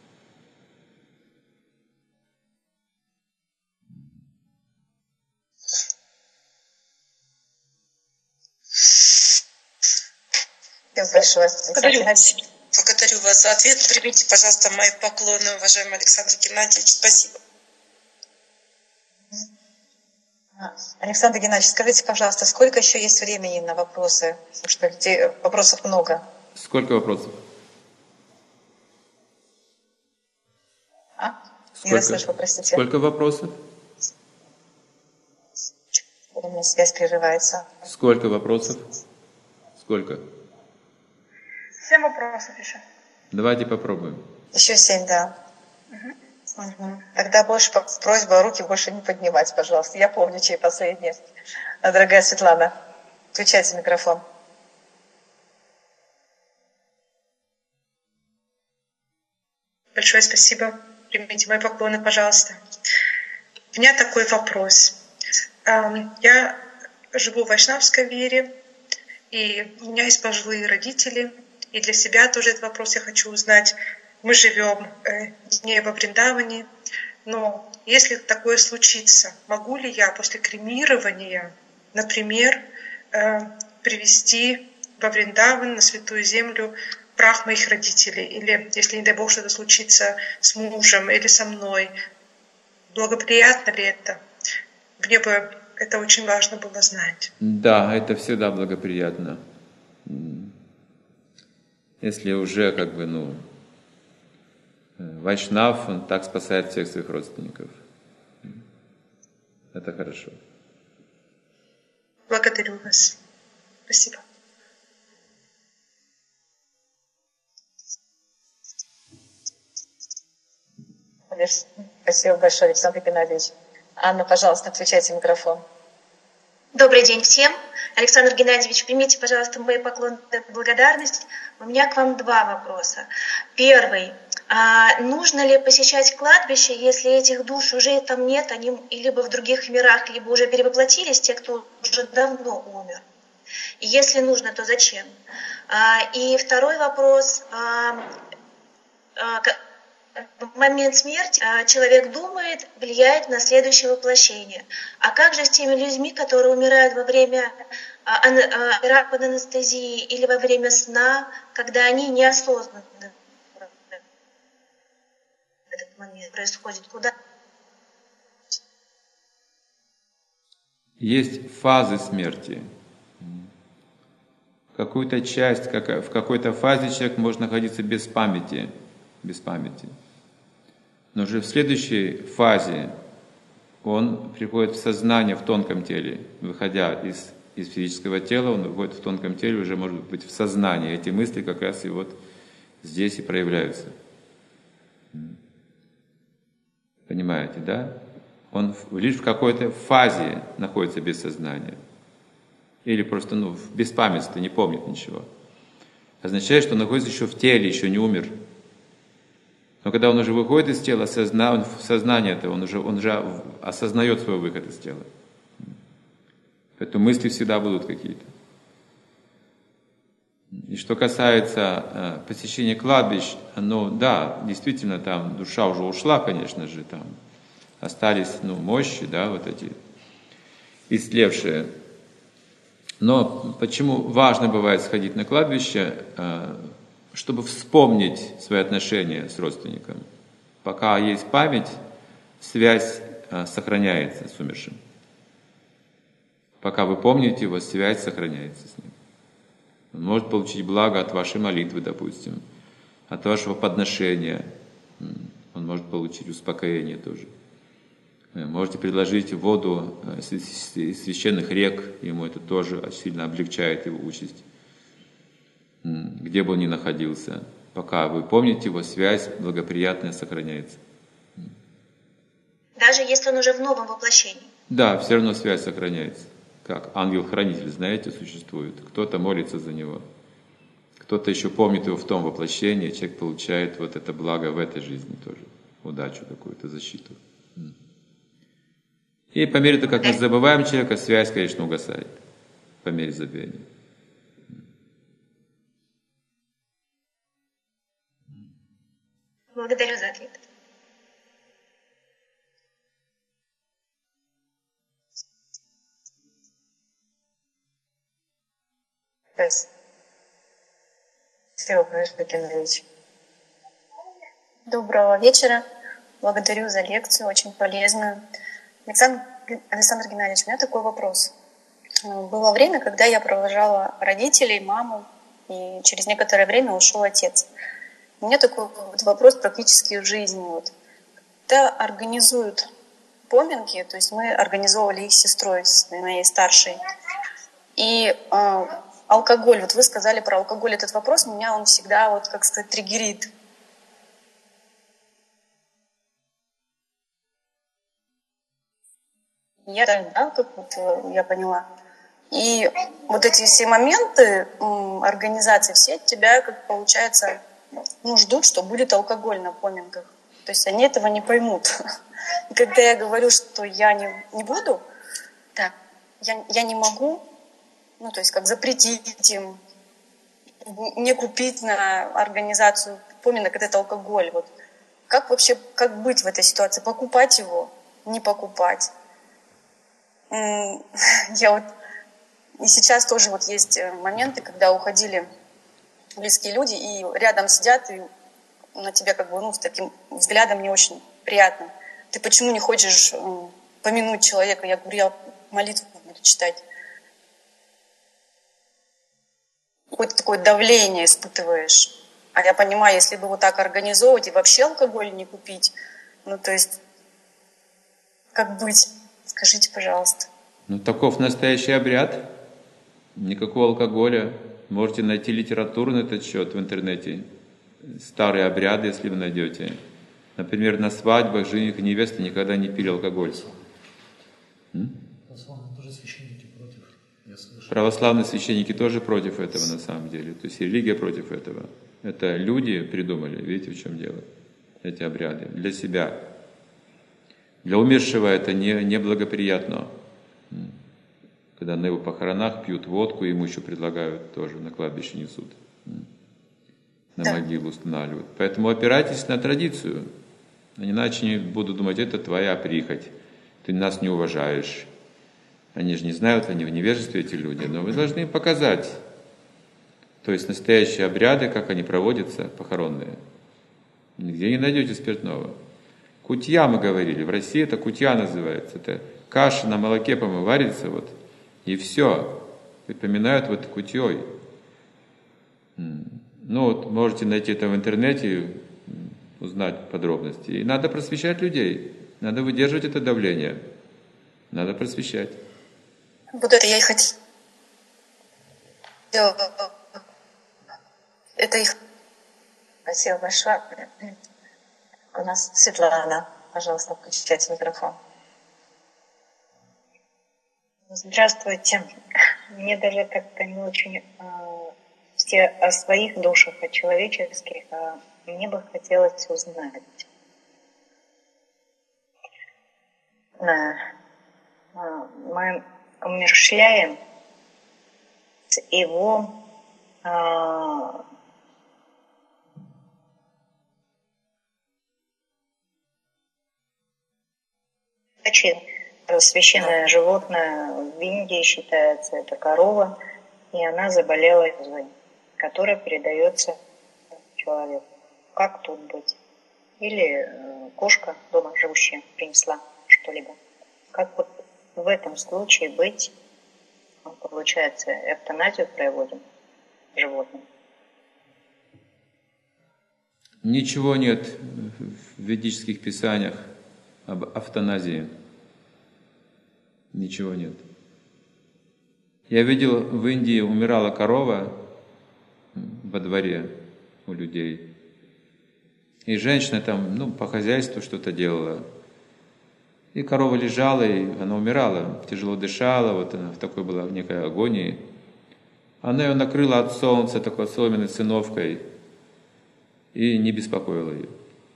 Большое. Благодарю. Благодарю вас за ответ. Примите, пожалуйста, мои поклоны, уважаемый Александр Геннадьевич. Спасибо. Александр Геннадьевич, скажите, пожалуйста, сколько еще есть времени на вопросы? Потому что людей, вопросов много. Сколько вопросов? А? Сколько, Не расслышала, простите. Сколько вопросов? У меня связь прерывается. Сколько вопросов? Сколько? Семь вопросов еще. Давайте попробуем. Еще семь, да. Угу. Угу. Тогда больше просьба руки больше не поднимать, пожалуйста. Я помню, чьи последние. Дорогая Светлана, включайте микрофон. Большое спасибо. Примите мои поклоны, пожалуйста. У меня такой вопрос. Я живу в вайшнавской вере, и у меня есть пожилые родители, и И для себя тоже этот вопрос я хочу узнать. Мы живем э, не во Вриндаване, но если такое случится, могу ли я после кремирования, например, э, привести во Вриндаван, на Святую Землю, прах моих родителей? Или, если, не дай Бог, что-то случится с мужем или со мной, благоприятно ли это? Мне бы это очень важно было знать. Да, это всегда благоприятно. Если уже как бы, ну, вайшнав, он так спасает всех своих родственников. Это хорошо. Благодарю вас. Спасибо. Спасибо большое, Александр Геннадьевич. Анна, пожалуйста, включайте микрофон. Добрый день всем. Александр Геннадьевич, примите, пожалуйста, мои поклоны и благодарность. У меня к вам два вопроса. Первый. А нужно ли посещать кладбище, если этих душ уже там нет, они либо в других мирах, либо уже перевоплотились, те, кто уже давно умер? И если нужно, то зачем? А, и второй вопрос. А, а, В момент смерти человек думает, влияет на следующее воплощение. А как же с теми людьми, которые умирают во время терапии под анестезией или во время сна, когда они неосознанно в этот момент происходит? Куда? Есть фазы смерти. Какую-то часть, в какой-то фазе человек может находиться без памяти, без памяти. Но уже в следующей фазе он приходит в сознание в тонком теле. Выходя из, из физического тела, он выходит в тонком теле, уже может быть в сознании. Эти мысли как раз и вот здесь и проявляются. Понимаете, да? Он лишь в какой-то фазе находится без сознания. Или просто ну, в беспамятстве, не помнит ничего. Означает, что он находится еще в теле, еще не умер. Но когда он уже выходит из тела, созна... он в сознание это, он уже, он уже осознает свой выход из тела. Поэтому мысли всегда будут какие-то. И что касается э, посещения кладбищ, ну да, действительно там душа уже ушла, конечно же, там остались ну, мощи, да, вот эти истлевшие. Но почему важно бывает сходить на кладбище, э, чтобы вспомнить свои отношения с родственником. Пока есть память, связь э, сохраняется с умершим. Пока вы помните его, связь сохраняется с ним. Он может получить благо от вашей молитвы, допустим, от вашего подношения. Он может получить успокоение тоже. Можете предложить воду из священных рек, ему это тоже сильно облегчает его участь. Где бы он ни находился, пока вы помните его, связь благоприятная сохраняется. Даже если он уже в новом воплощении? Да, все равно связь сохраняется. Как ангел-хранитель, знаете, существует. Кто-то молится за него, кто-то еще помнит его в том воплощении, человек получает вот это благо в этой жизни тоже, удачу какую-то, защиту. И по мере того, как мы забываем человека, связь, конечно, угасает, по мере забвения. Благодарю за ответ. Спасибо, Геннадьевич. Доброго вечера. Благодарю за лекцию, очень полезную. Александр, Александр Геннадьевич, у меня такой вопрос. Было время, когда я провожала родителей, маму, и через некоторое время ушел отец. У меня такой вот вопрос практически в жизни. Вот. Когда организуют поминки, то есть мы организовывали их с сестрой, с моей старшей, и э, алкоголь, вот вы сказали про алкоголь, этот вопрос меня он всегда, вот как сказать, триггерит. Я, да, как вот я поняла. И вот эти все моменты м, организации, все от тебя, как получается, ну, ждут, что будет алкоголь на поминках. То есть они этого не поймут. И когда я говорю, что я не, не буду, да, я, я не могу, ну, то есть как запретить им не купить на организацию поминок этот алкоголь. Вот. Как вообще, как быть в этой ситуации? Покупать его, не покупать? Я вот... И сейчас тоже вот есть моменты, когда уходили близкие люди, и рядом сидят, и на тебя как бы, ну, с таким взглядом не очень приятно. Ты почему не хочешь помянуть человека? Я говорю, я молитву буду читать. Какое-то такое давление испытываешь. А я понимаю, если бы вот так организовывать и вообще алкоголь не купить, ну, то есть, как быть? Скажите, пожалуйста. Ну, таков настоящий обряд. Никакого алкоголя. Можете найти литературу на этот счет в интернете. Старые обряды, если вы найдете. Например, на свадьбах жених и невеста никогда не пили алкоголь. Православные тоже священники против. Я слышал. Православные священники тоже против этого на самом деле. То есть религия против этого. Это люди придумали, видите, в чем дело. Эти обряды. Для себя. Для умершего это не, неблагоприятно. Когда на его похоронах пьют водку, ему еще предлагают тоже на кладбище несут. На да. могилу устанавливают. Поэтому опирайтесь на традицию. Иначе не буду думать, это твоя прихоть. Ты нас не уважаешь. Они же не знают, они в невежестве, эти люди. Но вы должны им показать. То есть настоящие обряды, как они проводятся, похоронные. Нигде не найдете спиртного. Кутья мы говорили. В России это кутья называется. Это каша на молоке, по-моему, варится вот. И все. Припоминают вот кутьей. Ну вот, можете найти это в интернете, узнать подробности. И надо просвещать людей. Надо выдерживать это давление. Надо просвещать. Вот это я и хотела. Это их. Спасибо большое. У нас Светлана. Пожалуйста, включайте микрофон. Здравствуйте. Мне даже как-то не очень... Все о своих душах, о человеческих, а мне бы хотелось узнать. Мы умерщвляем его а, священное животное в Индии считается, это корова, и она заболела язвой, которая передается человеку. Как тут быть? Или э, кошка дома живущая принесла что-либо. Как вот в этом случае быть? Получается, эвтаназию проводим животным. Ничего нет в ведических писаниях об эвтаназии. Ничего нет. Я видел, в Индии умирала корова во дворе у людей. И женщина там, ну, по хозяйству что-то делала. И корова лежала, и она умирала, тяжело дышала, вот она в такой была в некой агонии. Она ее накрыла от солнца такой соломенной циновкой и не беспокоила ее.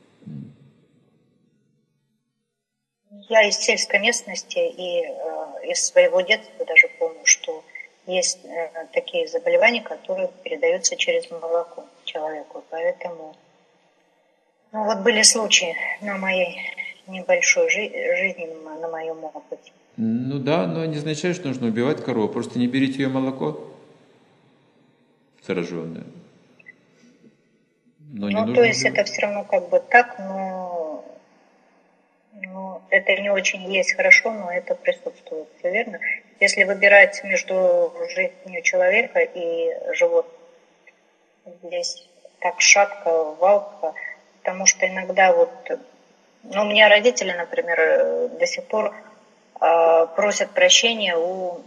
Я из сельской местности и э, из своего детства даже помню, что есть э, такие заболевания, которые передаются через молоко человеку. Поэтому, ну вот были случаи на моей небольшой жи- жизни, на моем опыте. Ну да, но не означает, что нужно убивать корову. Просто не берите ее молоко зараженное. Но не ну, то есть убивать. это все равно как бы так, но, но это не очень есть хорошо, но это присутствует, все верно. Если выбирать между жизнью человека и животного, здесь так шатко, валко, потому что иногда вот, ну, у меня родители, например, до сих пор э, просят прощения у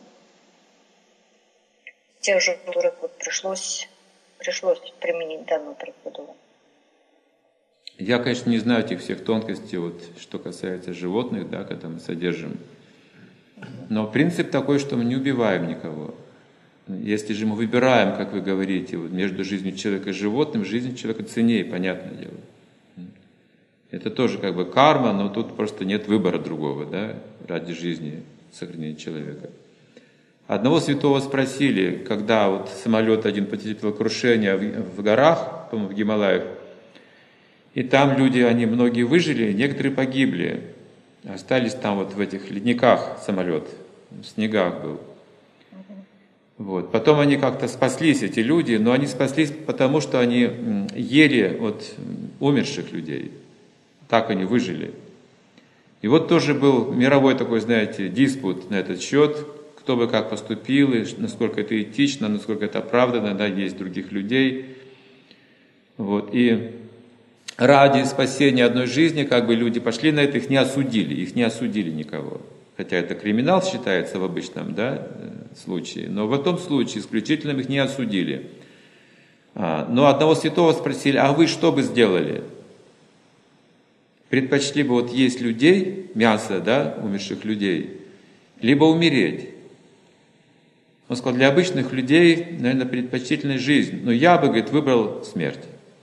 тех же, которых вот пришлось, пришлось применить данную процедуру. Я, конечно, не знаю этих всех тонкостей, вот, что касается животных, да, когда мы содержим. Но принцип такой, что мы не убиваем никого. Если же мы выбираем, как вы говорите, вот, между жизнью человека и животным, жизнь человека ценнее, понятное дело. Это тоже как бы карма, но тут просто нет выбора другого, да, ради жизни, сохранения человека. Одного святого спросили, когда вот самолет один потерпел крушение в, в горах, по-моему, в Гималаях, и там люди, они многие выжили, некоторые погибли, остались там вот в этих ледниках самолет, в снегах был. Вот. Потом они как-то спаслись, эти люди, но они спаслись потому, что они ели от умерших людей. Так они выжили. И вот тоже был мировой такой, знаете, диспут на этот счет, кто бы как поступил, и насколько это этично, насколько это оправданно, да, есть других людей. Вот. И ради спасения одной жизни, как бы люди пошли на это, их не осудили, их не осудили никого. Хотя это криминал считается в обычном, да, случае, но в этом случае исключительно их не осудили. А, но одного святого спросили, а вы что бы сделали? Предпочли бы вот есть людей, мясо, да, умерших людей, либо умереть? Он сказал, для обычных людей, наверное, предпочтительная жизнь, но я бы, говорит, выбрал смерть.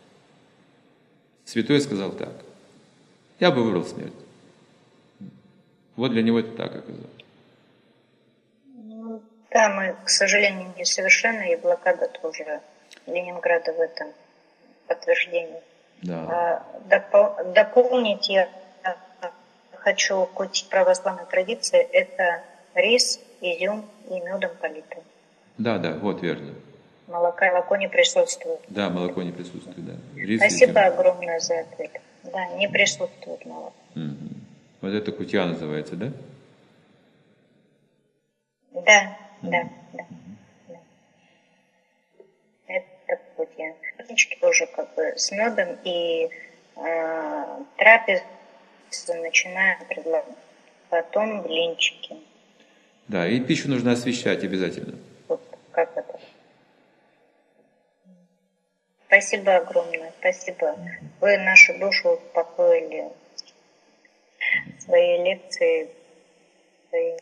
Святой сказал так, я бы выбрал смерть. Вот для него это так оказалось. Ну, да, мы, к сожалению, несовершенны, и блокада тоже Ленинграда в этом подтверждение. Да. А, допол- дополнить я хочу кутить православной традиции, это рис, изюм и медом политый. Да, да, вот верно. Молока, молоко не присутствует. Да, молоко не присутствует, да. Рис, Спасибо изюм. огромное за ответ. Да, не присутствует молоко. Угу. Вот это кутья называется, да? Да, да, да, да. Это кутья. Блинчики тоже как бы с медом, и э, трапезу начинаем предлагать. Потом блинчики. Да, и пищу нужно освещать обязательно. Вот как это. Спасибо огромное, спасибо. Вы нашу душу успокоили. Свои лекции. Свои...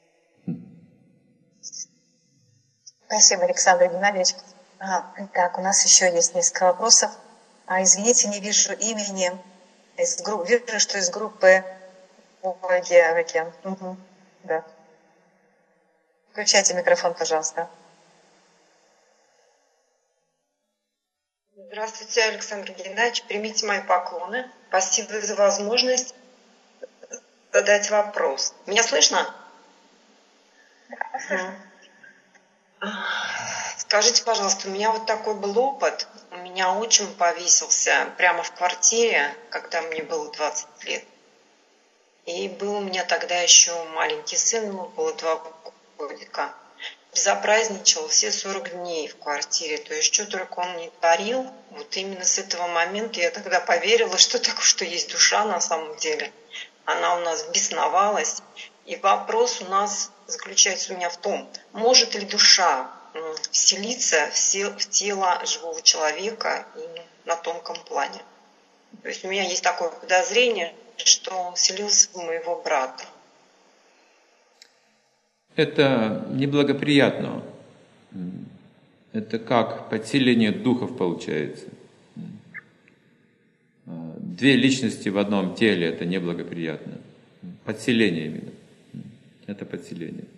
Спасибо, Александр Геннадьевич. А, так, у нас еще есть несколько вопросов. А, извините, не вижу имени. Из групп... Вижу, что из группы Ольги Авакян. Угу. Да. Включайте микрофон, пожалуйста. Здравствуйте, Александр Геннадьевич. Примите мои поклоны. Спасибо за возможность задать вопрос. Меня слышно? Да. Скажите, пожалуйста, у меня вот такой был опыт. У меня отчим повесился прямо в квартире, когда мне было двадцать лет. И был у меня тогда еще маленький сын, ему было два годика. Безобразничал все сорок дней в квартире. То есть, что только он не творил. Вот именно с этого момента я тогда поверила, что так, что есть душа на самом деле. Она у нас бесновалась. И вопрос у нас заключается у меня в том, может ли душа вселиться в тело живого человека и на тонком плане. То есть у меня есть такое подозрение, что он вселился в моего брата. Это неблагоприятно. Это как подселение духов получается. Две личности в одном теле — это неблагоприятно. Подселение именно. Это подселение.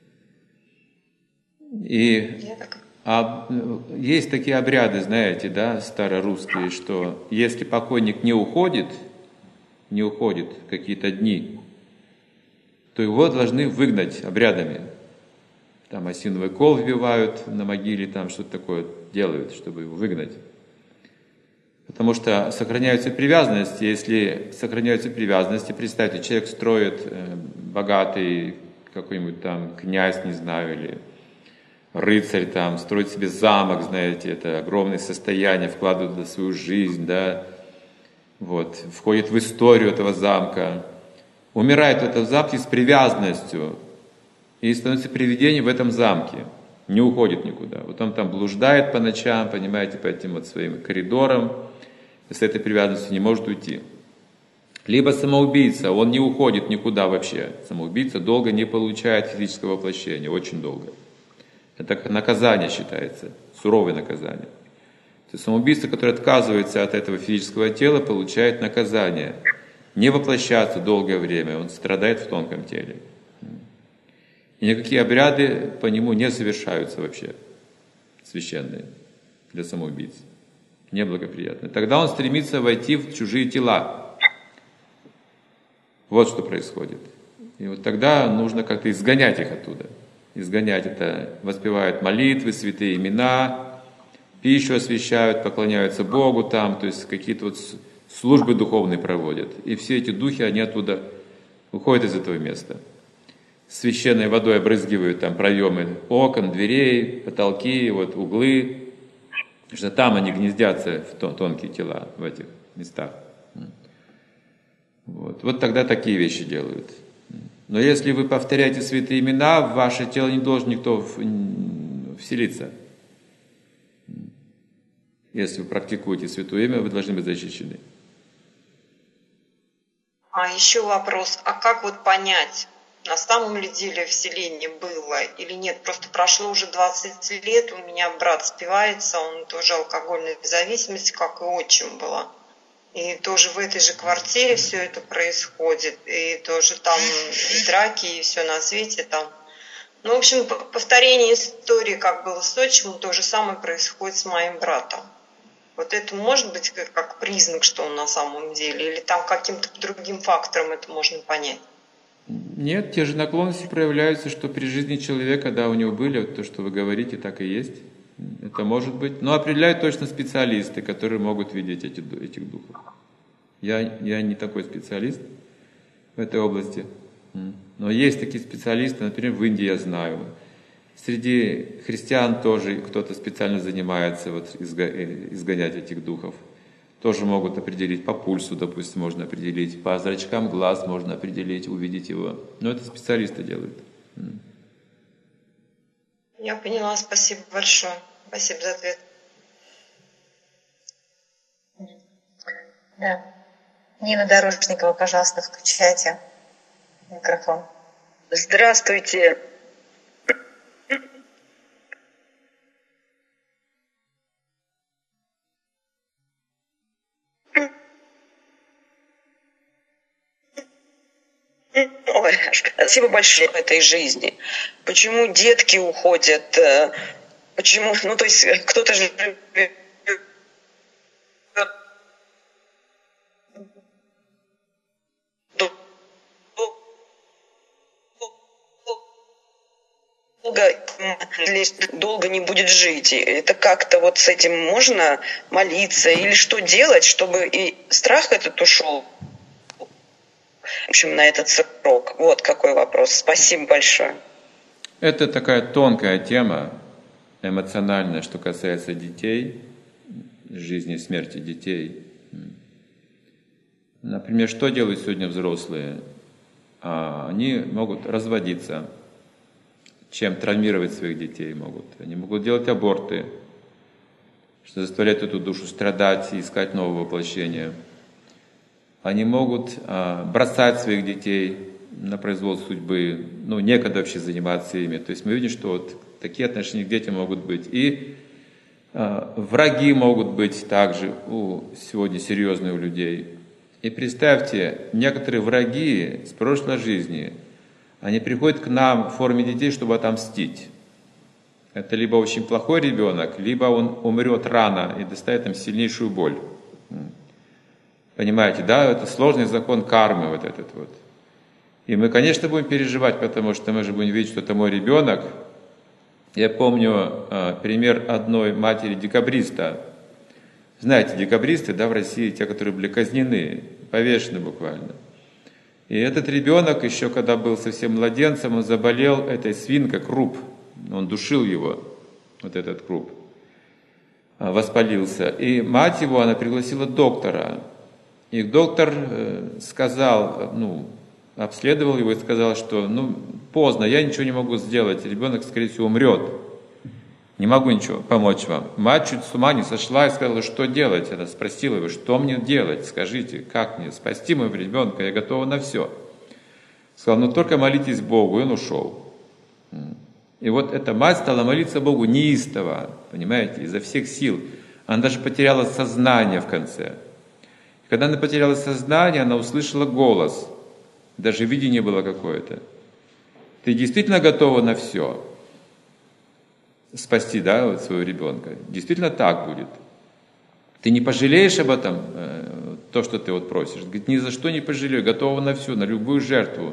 И а, есть такие обряды, знаете, да, старорусские, что если покойник не уходит, не уходит какие-то дни, то его должны выгнать обрядами. Там осиновый кол вбивают на могиле, там что-то такое делают, чтобы его выгнать. Потому что сохраняются привязанности. Если сохраняются привязанности, представьте, человек строит э, богатый какой-нибудь там князь, не знаю, или рыцарь там, строит себе замок, знаете, это огромное состояние, вкладывает в свою жизнь, да, вот, входит в историю этого замка, умирает в этом замке с привязанностью и становится привидением в этом замке, не уходит никуда. Вот он там блуждает по ночам, понимаете, по этим вот своим коридорам, и с этой привязанностью не может уйти. Либо самоубийца, он не уходит никуда вообще. Самоубийца долго не получает физического воплощения, очень долго. Это наказание считается, суровое наказание. То есть самоубийца, который отказывается от этого физического тела, получает наказание. Не воплощаться долгое время, он страдает в тонком теле. И никакие обряды по нему не совершаются вообще, священные, для самоубийц. Неблагоприятно. Тогда он стремится войти в чужие тела. Вот что происходит. И вот тогда нужно как-то изгонять их оттуда. Изгонять это, воспевают молитвы, святые имена, пищу освящают, поклоняются Богу там, то есть какие-то вот службы духовные проводят. И все эти духи, они оттуда уходят из этого места. Священной водой обрызгивают там проемы окон, дверей, потолки, вот углы. Потому что там они гнездятся в тон, тонкие тела, в этих местах. Вот. Вот тогда такие вещи делают. Но если вы повторяете святые имена, в ваше тело не должен никто вселиться. Если вы практикуете святое имя, вы должны быть защищены. А еще вопрос, а как вот понять, на самом ли деле вселение было или нет? Просто прошло уже двадцать лет, у меня брат спивается, он тоже алкогольной зависимости, как и отчим была. И тоже в этой же квартире все это происходит, и тоже там и драки, и все на свете там. Ну, в общем, повторение истории, как было с отчимом, то же самое происходит с моим братом. Вот это может быть как, как признак, что он на самом деле, или там каким-то другим фактором это можно понять? Нет, те же наклонности проявляются, что при жизни человека, да, у него были, вот то, что вы говорите, так и есть. Это может быть. Но определяют точно специалисты, которые могут видеть эти, этих духов. Я, я не такой специалист в этой области. Но есть такие специалисты, например, в Индии я знаю. Среди христиан тоже кто-то специально занимается вот, изгонять этих духов. Тоже могут определить по пульсу, допустим, можно определить, по зрачкам глаз можно определить, увидеть его. Но это специалисты делают. Я поняла, спасибо большое. Спасибо за ответ. Да. Нина Дорожникова, пожалуйста, включайте микрофон. Здравствуйте. Ой, спасибо большое в этой жизни. Почему детки уходят? Почему, ну то есть кто-то же долго, долго не будет жить. Это как-то вот с этим можно молиться или что делать, чтобы и страх этот ушел? В общем, на этот срок. Вот какой вопрос. Спасибо большое. Это такая тонкая тема, эмоциональная, что касается детей, жизни и смерти детей. Например, что делают сегодня взрослые? Они могут разводиться, чем травмировать своих детей могут. Они могут делать аборты, что заставляет эту душу страдать и искать нового воплощения. Они могут а, бросать своих детей на произвол судьбы, ну, некогда вообще заниматься ими. То есть мы видим, что вот такие отношения к детям могут быть. И а, враги могут быть также у, сегодня серьезные у людей. И представьте, некоторые враги с прошлой жизни, они приходят к нам в форме детей, чтобы отомстить. Это либо очень плохой ребенок, либо он умрет рано и доставит им сильнейшую боль. Понимаете, да, это сложный закон кармы вот этот вот. И мы, конечно, будем переживать, потому что мы же будем видеть, что это мой ребенок. Я помню э, пример одной матери-декабриста. Знаете, декабристы, да, в России, те, которые были казнены, повешены буквально. И этот ребенок, еще когда был совсем младенцем, он заболел этой свинкой, круп. Он душил его, вот этот круп, воспалился. И мать его, она пригласила доктора. И доктор сказал, ну, обследовал его и сказал, что ну, поздно, я ничего не могу сделать, ребенок, скорее всего, умрет. Не могу ничего помочь вам. Мать чуть с ума не сошла и сказала, что делать? Она спросила его, что мне делать? Скажите, как мне спасти моего ребенка? Я готова на все. Сказал, ну только молитесь Богу. И он ушел. И вот эта мать стала молиться Богу неистово, понимаете, изо всех сил. Она даже потеряла сознание в конце. Когда она потеряла сознание, она услышала голос. Даже видение было какое-то. Ты действительно готова на все? Спасти, да, вот своего ребенка? Действительно так будет? Ты не пожалеешь об этом, э, то, что ты вот просишь? Говорит, ни за что не пожалею, готова на все, на любую жертву.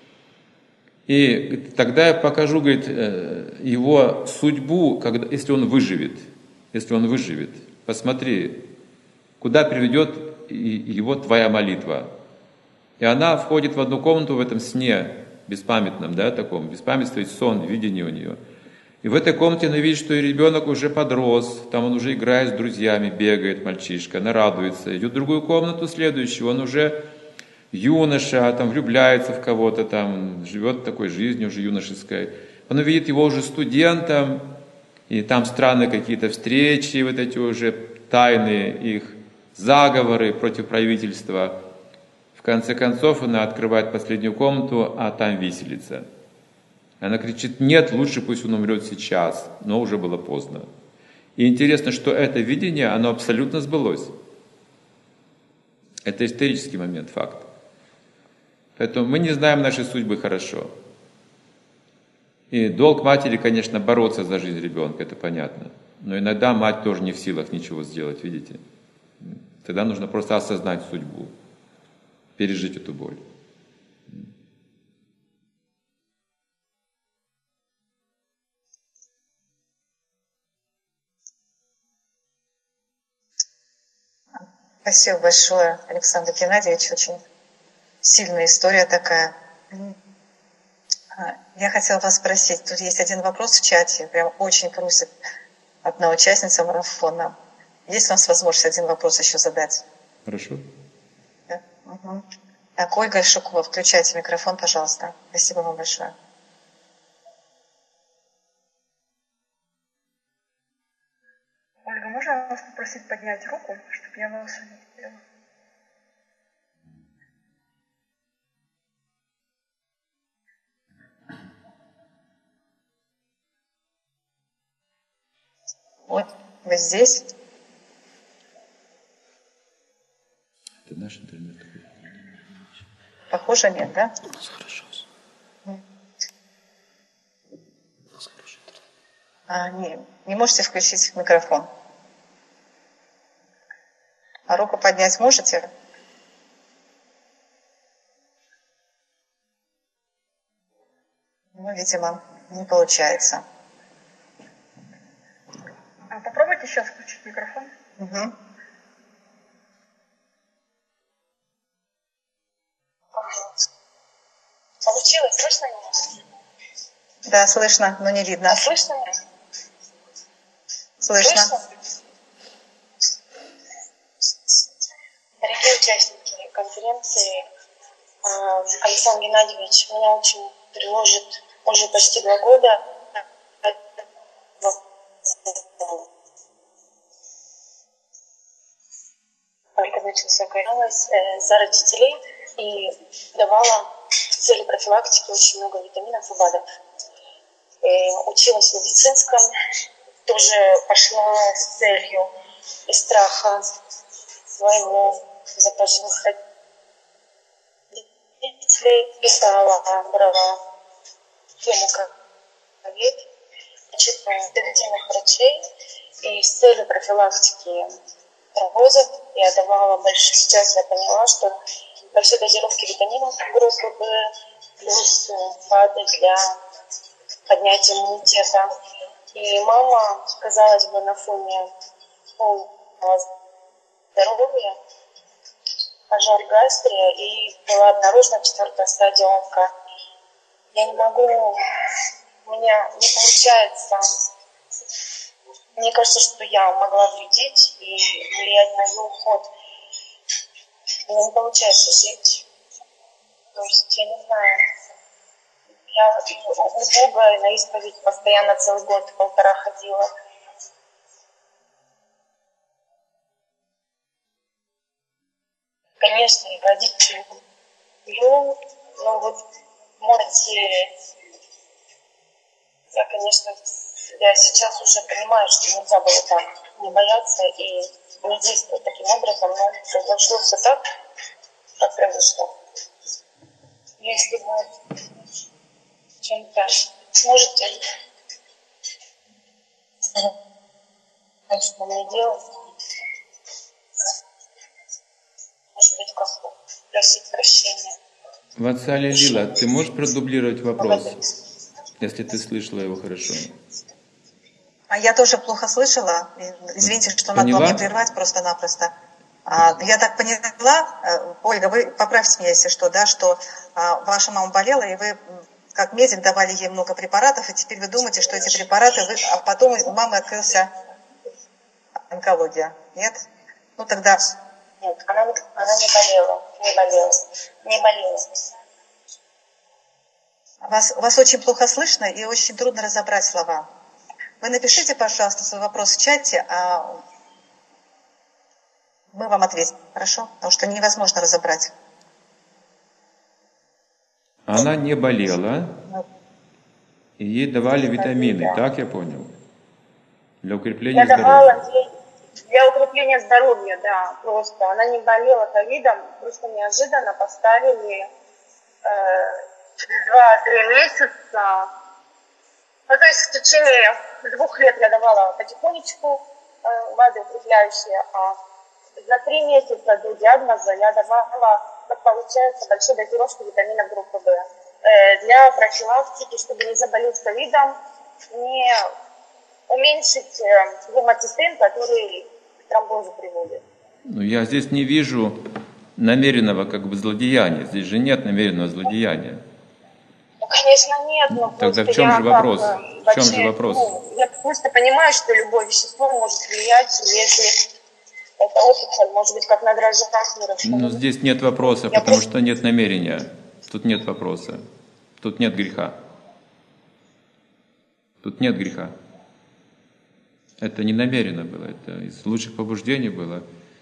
И тогда я покажу, говорит, э, его судьбу, когда, если он выживет. Если он выживет. Посмотри, куда приведет его твоя молитва. И она входит в одну комнату в этом сне беспамятном, да, таком, беспамятство и сон, видение у нее. И в этой комнате она видит, что и ребенок уже подрос, там он уже играет с друзьями, бегает мальчишка, она радуется. Идет в другую комнату следующую, он уже юноша, там влюбляется в кого-то, там живет такой жизнью уже юношеской. Он увидит его уже студентом, и там странные какие-то встречи, вот эти уже тайные их заговоры против правительства. В конце концов она открывает последнюю комнату, а там виселица. Она кричит, нет, лучше пусть он умрет сейчас, но уже было поздно. И интересно, что это видение, оно абсолютно сбылось. Это исторический момент, факт. Поэтому мы не знаем нашей судьбы хорошо. И долг матери, конечно, бороться за жизнь ребенка, это понятно. Но иногда мать тоже не в силах ничего сделать, видите? Тогда нужно просто осознать судьбу, пережить эту боль. Спасибо большое, Александр Геннадьевич. Очень сильная история такая. Я хотела вас спросить, тут есть один вопрос в чате, прям очень просит одна участница марафона. Есть у нас возможность один вопрос еще задать? Хорошо. Да? Угу. Так, Ольга Шукова, включайте микрофон, пожалуйста. Спасибо вам большое. Ольга, можно вас попросить поднять руку, чтобы я вас увидела? Вот, вы здесь? Это наш интернет такой. Похоже, нет, да? У нас хорошо. У нас хороший интернет. А, не, не можете включить микрофон? А руку поднять можете? Ну, видимо, не получается. А попробуйте сейчас включить микрофон. Угу. Получилось? Слышно меня? Да, слышно, но не видно. А слышно меня? Слышно. Слышно? Дорогие участники конференции, Александр Геннадьевич, меня очень тревожит уже почти два года. Только начался каралась за родителей и давала в цели профилактики очень много витаминов и БАДов. И училась в медицинском, тоже пошла с целью и страха своего за пожилых родителей, писала, брала тему ковид, читала доведенных врачей, и с целью профилактики тромбозов я давала больше. Сейчас я поняла, что большие дозировки витаминов группы В, плюс БАДы для поднятия иммунитета. И мама, казалось бы, на фоне полного здоровья, пожар гастрия, и была обнаружена четвертая стадия онко. Я не могу, у меня не получается, мне кажется, что я могла вредить и влиять на ее уход. Мне не получается жить. То есть, я не знаю, я у Бога на исповедь постоянно целый год, полтора ходила. Конечно, и родители люблю, но вот можете, я, конечно, я сейчас уже понимаю, что нельзя было так не бояться и не действовать таким образом, но произошло все так, как произошло. Если бы чем-то. Сможете что мне делать? Может быть, как просить прощения. Ватсалия Лила, ты можешь продублировать вопрос, если ты слышала его хорошо? А я тоже плохо слышала. Извините, что надо было Поняла? мне прервать просто-напросто. А, Я так поняла, э, Ольга, вы поправьте меня, если что, да, что а, ваша мама болела, и вы м, как медик давали ей много препаратов, и теперь вы думаете, что эти препараты, вы, а потом у мамы открылся онкология. Нет? Ну тогда... Нет, она, она не болела, не болела, не болела. Вас, вас очень плохо слышно и очень трудно разобрать слова. Вы напишите, пожалуйста, свой вопрос в чате, а мы вам ответим, хорошо? Потому что невозможно разобрать. Она не болела, и ей давали витамины, так я понял? Для укрепления Я здоровья. давала ей для укрепления здоровья, да, просто. Она не болела ковидом, просто неожиданно поставили э, два-три месяца. Ну, то есть в течение двух лет я давала потихонечку э, БАДы укрепляющие, а за три месяца до диагноза я давала, как получается, большую дозировку витамина группы В э, для профилактики, чтобы не заболеть ковидом, не уменьшить э, гематицин, который к тромбозу приводит. Ну, я здесь не вижу намеренного как бы злодеяния. Здесь же нет намеренного злодеяния. Ну, конечно, нет, но Тогда в просто чем я же вопрос? как, В чем вообще, же вопрос? ну, я просто понимаю, что любое вещество может влиять, и если это опухоль, может быть, как на дрожжах выросла. Но здесь нет вопроса, Я потому просто- что нет намерения. Тут нет вопроса. Тут нет греха. Тут нет греха. Это не намеренно было, это из лучших побуждений было.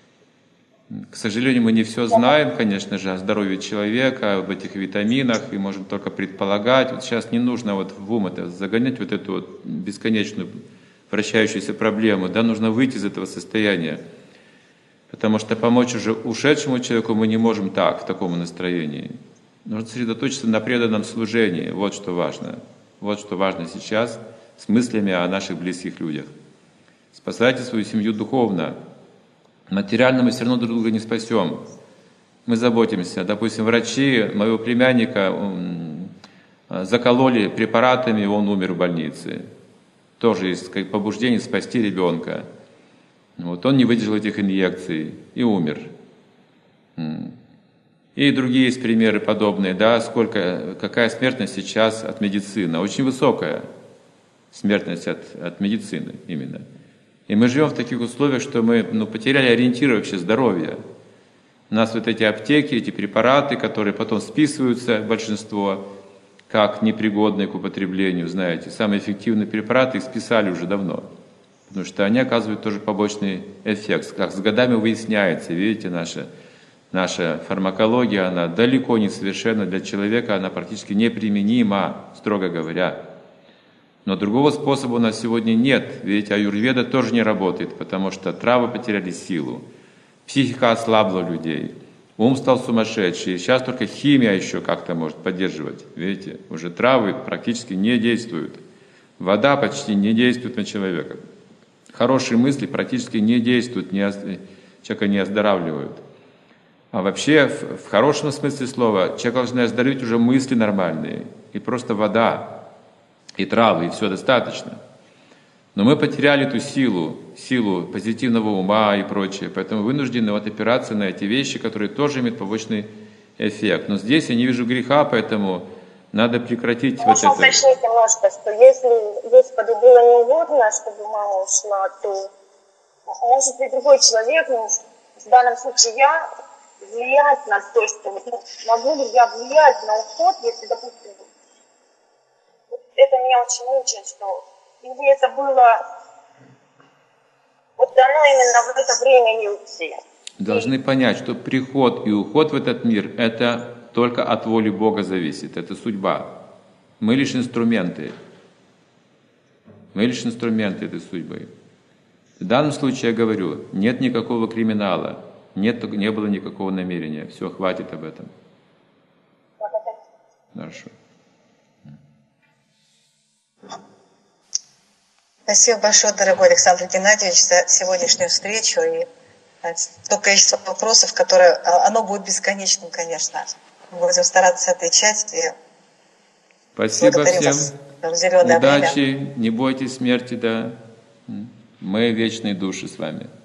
К сожалению, мы не все знаем, конечно же, о здоровье человека, об этих витаминах, и можем только предполагать. Вот сейчас не нужно вот в ум это загонять, вот эту вот бесконечную вращающуюся проблему, да, нужно выйти из этого состояния. Потому что помочь уже ушедшему человеку мы не можем так, в таком настроении. Нужно сосредоточиться на преданном служении, вот что важно. Вот что важно сейчас с мыслями о наших близких людях. Спасайте свою семью духовно. Материально мы все равно друг друга не спасем. Мы заботимся. Допустим, врачи моего племянника м, закололи препаратами, он умер в больнице. Тоже из как побуждения спасти ребенка. Вот он не выдержал этих инъекций и умер. М. И другие есть примеры подобные, да, сколько, какая смертность сейчас от медицины. Очень высокая смертность от, от медицины именно. И мы живем в таких условиях, что мы ну, потеряли ориентир вообще здоровья. У нас вот эти аптеки, эти препараты, которые потом списываются, большинство, как непригодные к употреблению, знаете. Самые эффективные препараты их списали уже давно. Потому что они оказывают тоже побочный эффект. Как с годами выясняется, видите, наша, наша фармакология, она далеко не совершенна для человека, она практически неприменима, строго говоря. Но другого способа у нас сегодня нет. Ведь аюрведа тоже не работает, потому что травы потеряли силу, психика ослабла у людей, ум стал сумасшедший. И сейчас только химия еще как-то может поддерживать. Видите, уже травы практически не действуют. Вода почти не действует на человека. Хорошие мысли практически не действуют, не, человека не оздоравливают. А вообще, в, в хорошем смысле слова, человек должен оздоровить уже мысли нормальные. И просто вода. И травы, и все достаточно. Но мы потеряли эту силу, силу позитивного ума и прочее, поэтому вынуждены вот опираться на эти вещи, которые тоже имеют побочный эффект. Но здесь я не вижу греха, поэтому надо прекратить вот Можно это. уточнить немножко, что если Господу было неугодно, чтобы мама ушла, то может ли другой человек, ну, в данном случае я, влиять на то, что вот, ну, могу ли я влиять на уход, если, допустим, это меня очень мучает, что или это было вот дано именно в это время Юции. Должны понять, что приход и уход в этот мир – это только от воли Бога зависит, это судьба. Мы лишь инструменты. Мы лишь инструменты этой судьбы. В данном случае я говорю, нет никакого криминала, нет, не было никакого намерения. Все, хватит об этом. Хорошо. Спасибо большое, дорогой Александр Геннадьевич, за сегодняшнюю встречу и то количество вопросов, которые, оно будет бесконечным, конечно. Мы будем стараться отвечать. И спасибо всем. Удачи, время. Не бойтесь смерти, да. Мы вечные души с вами.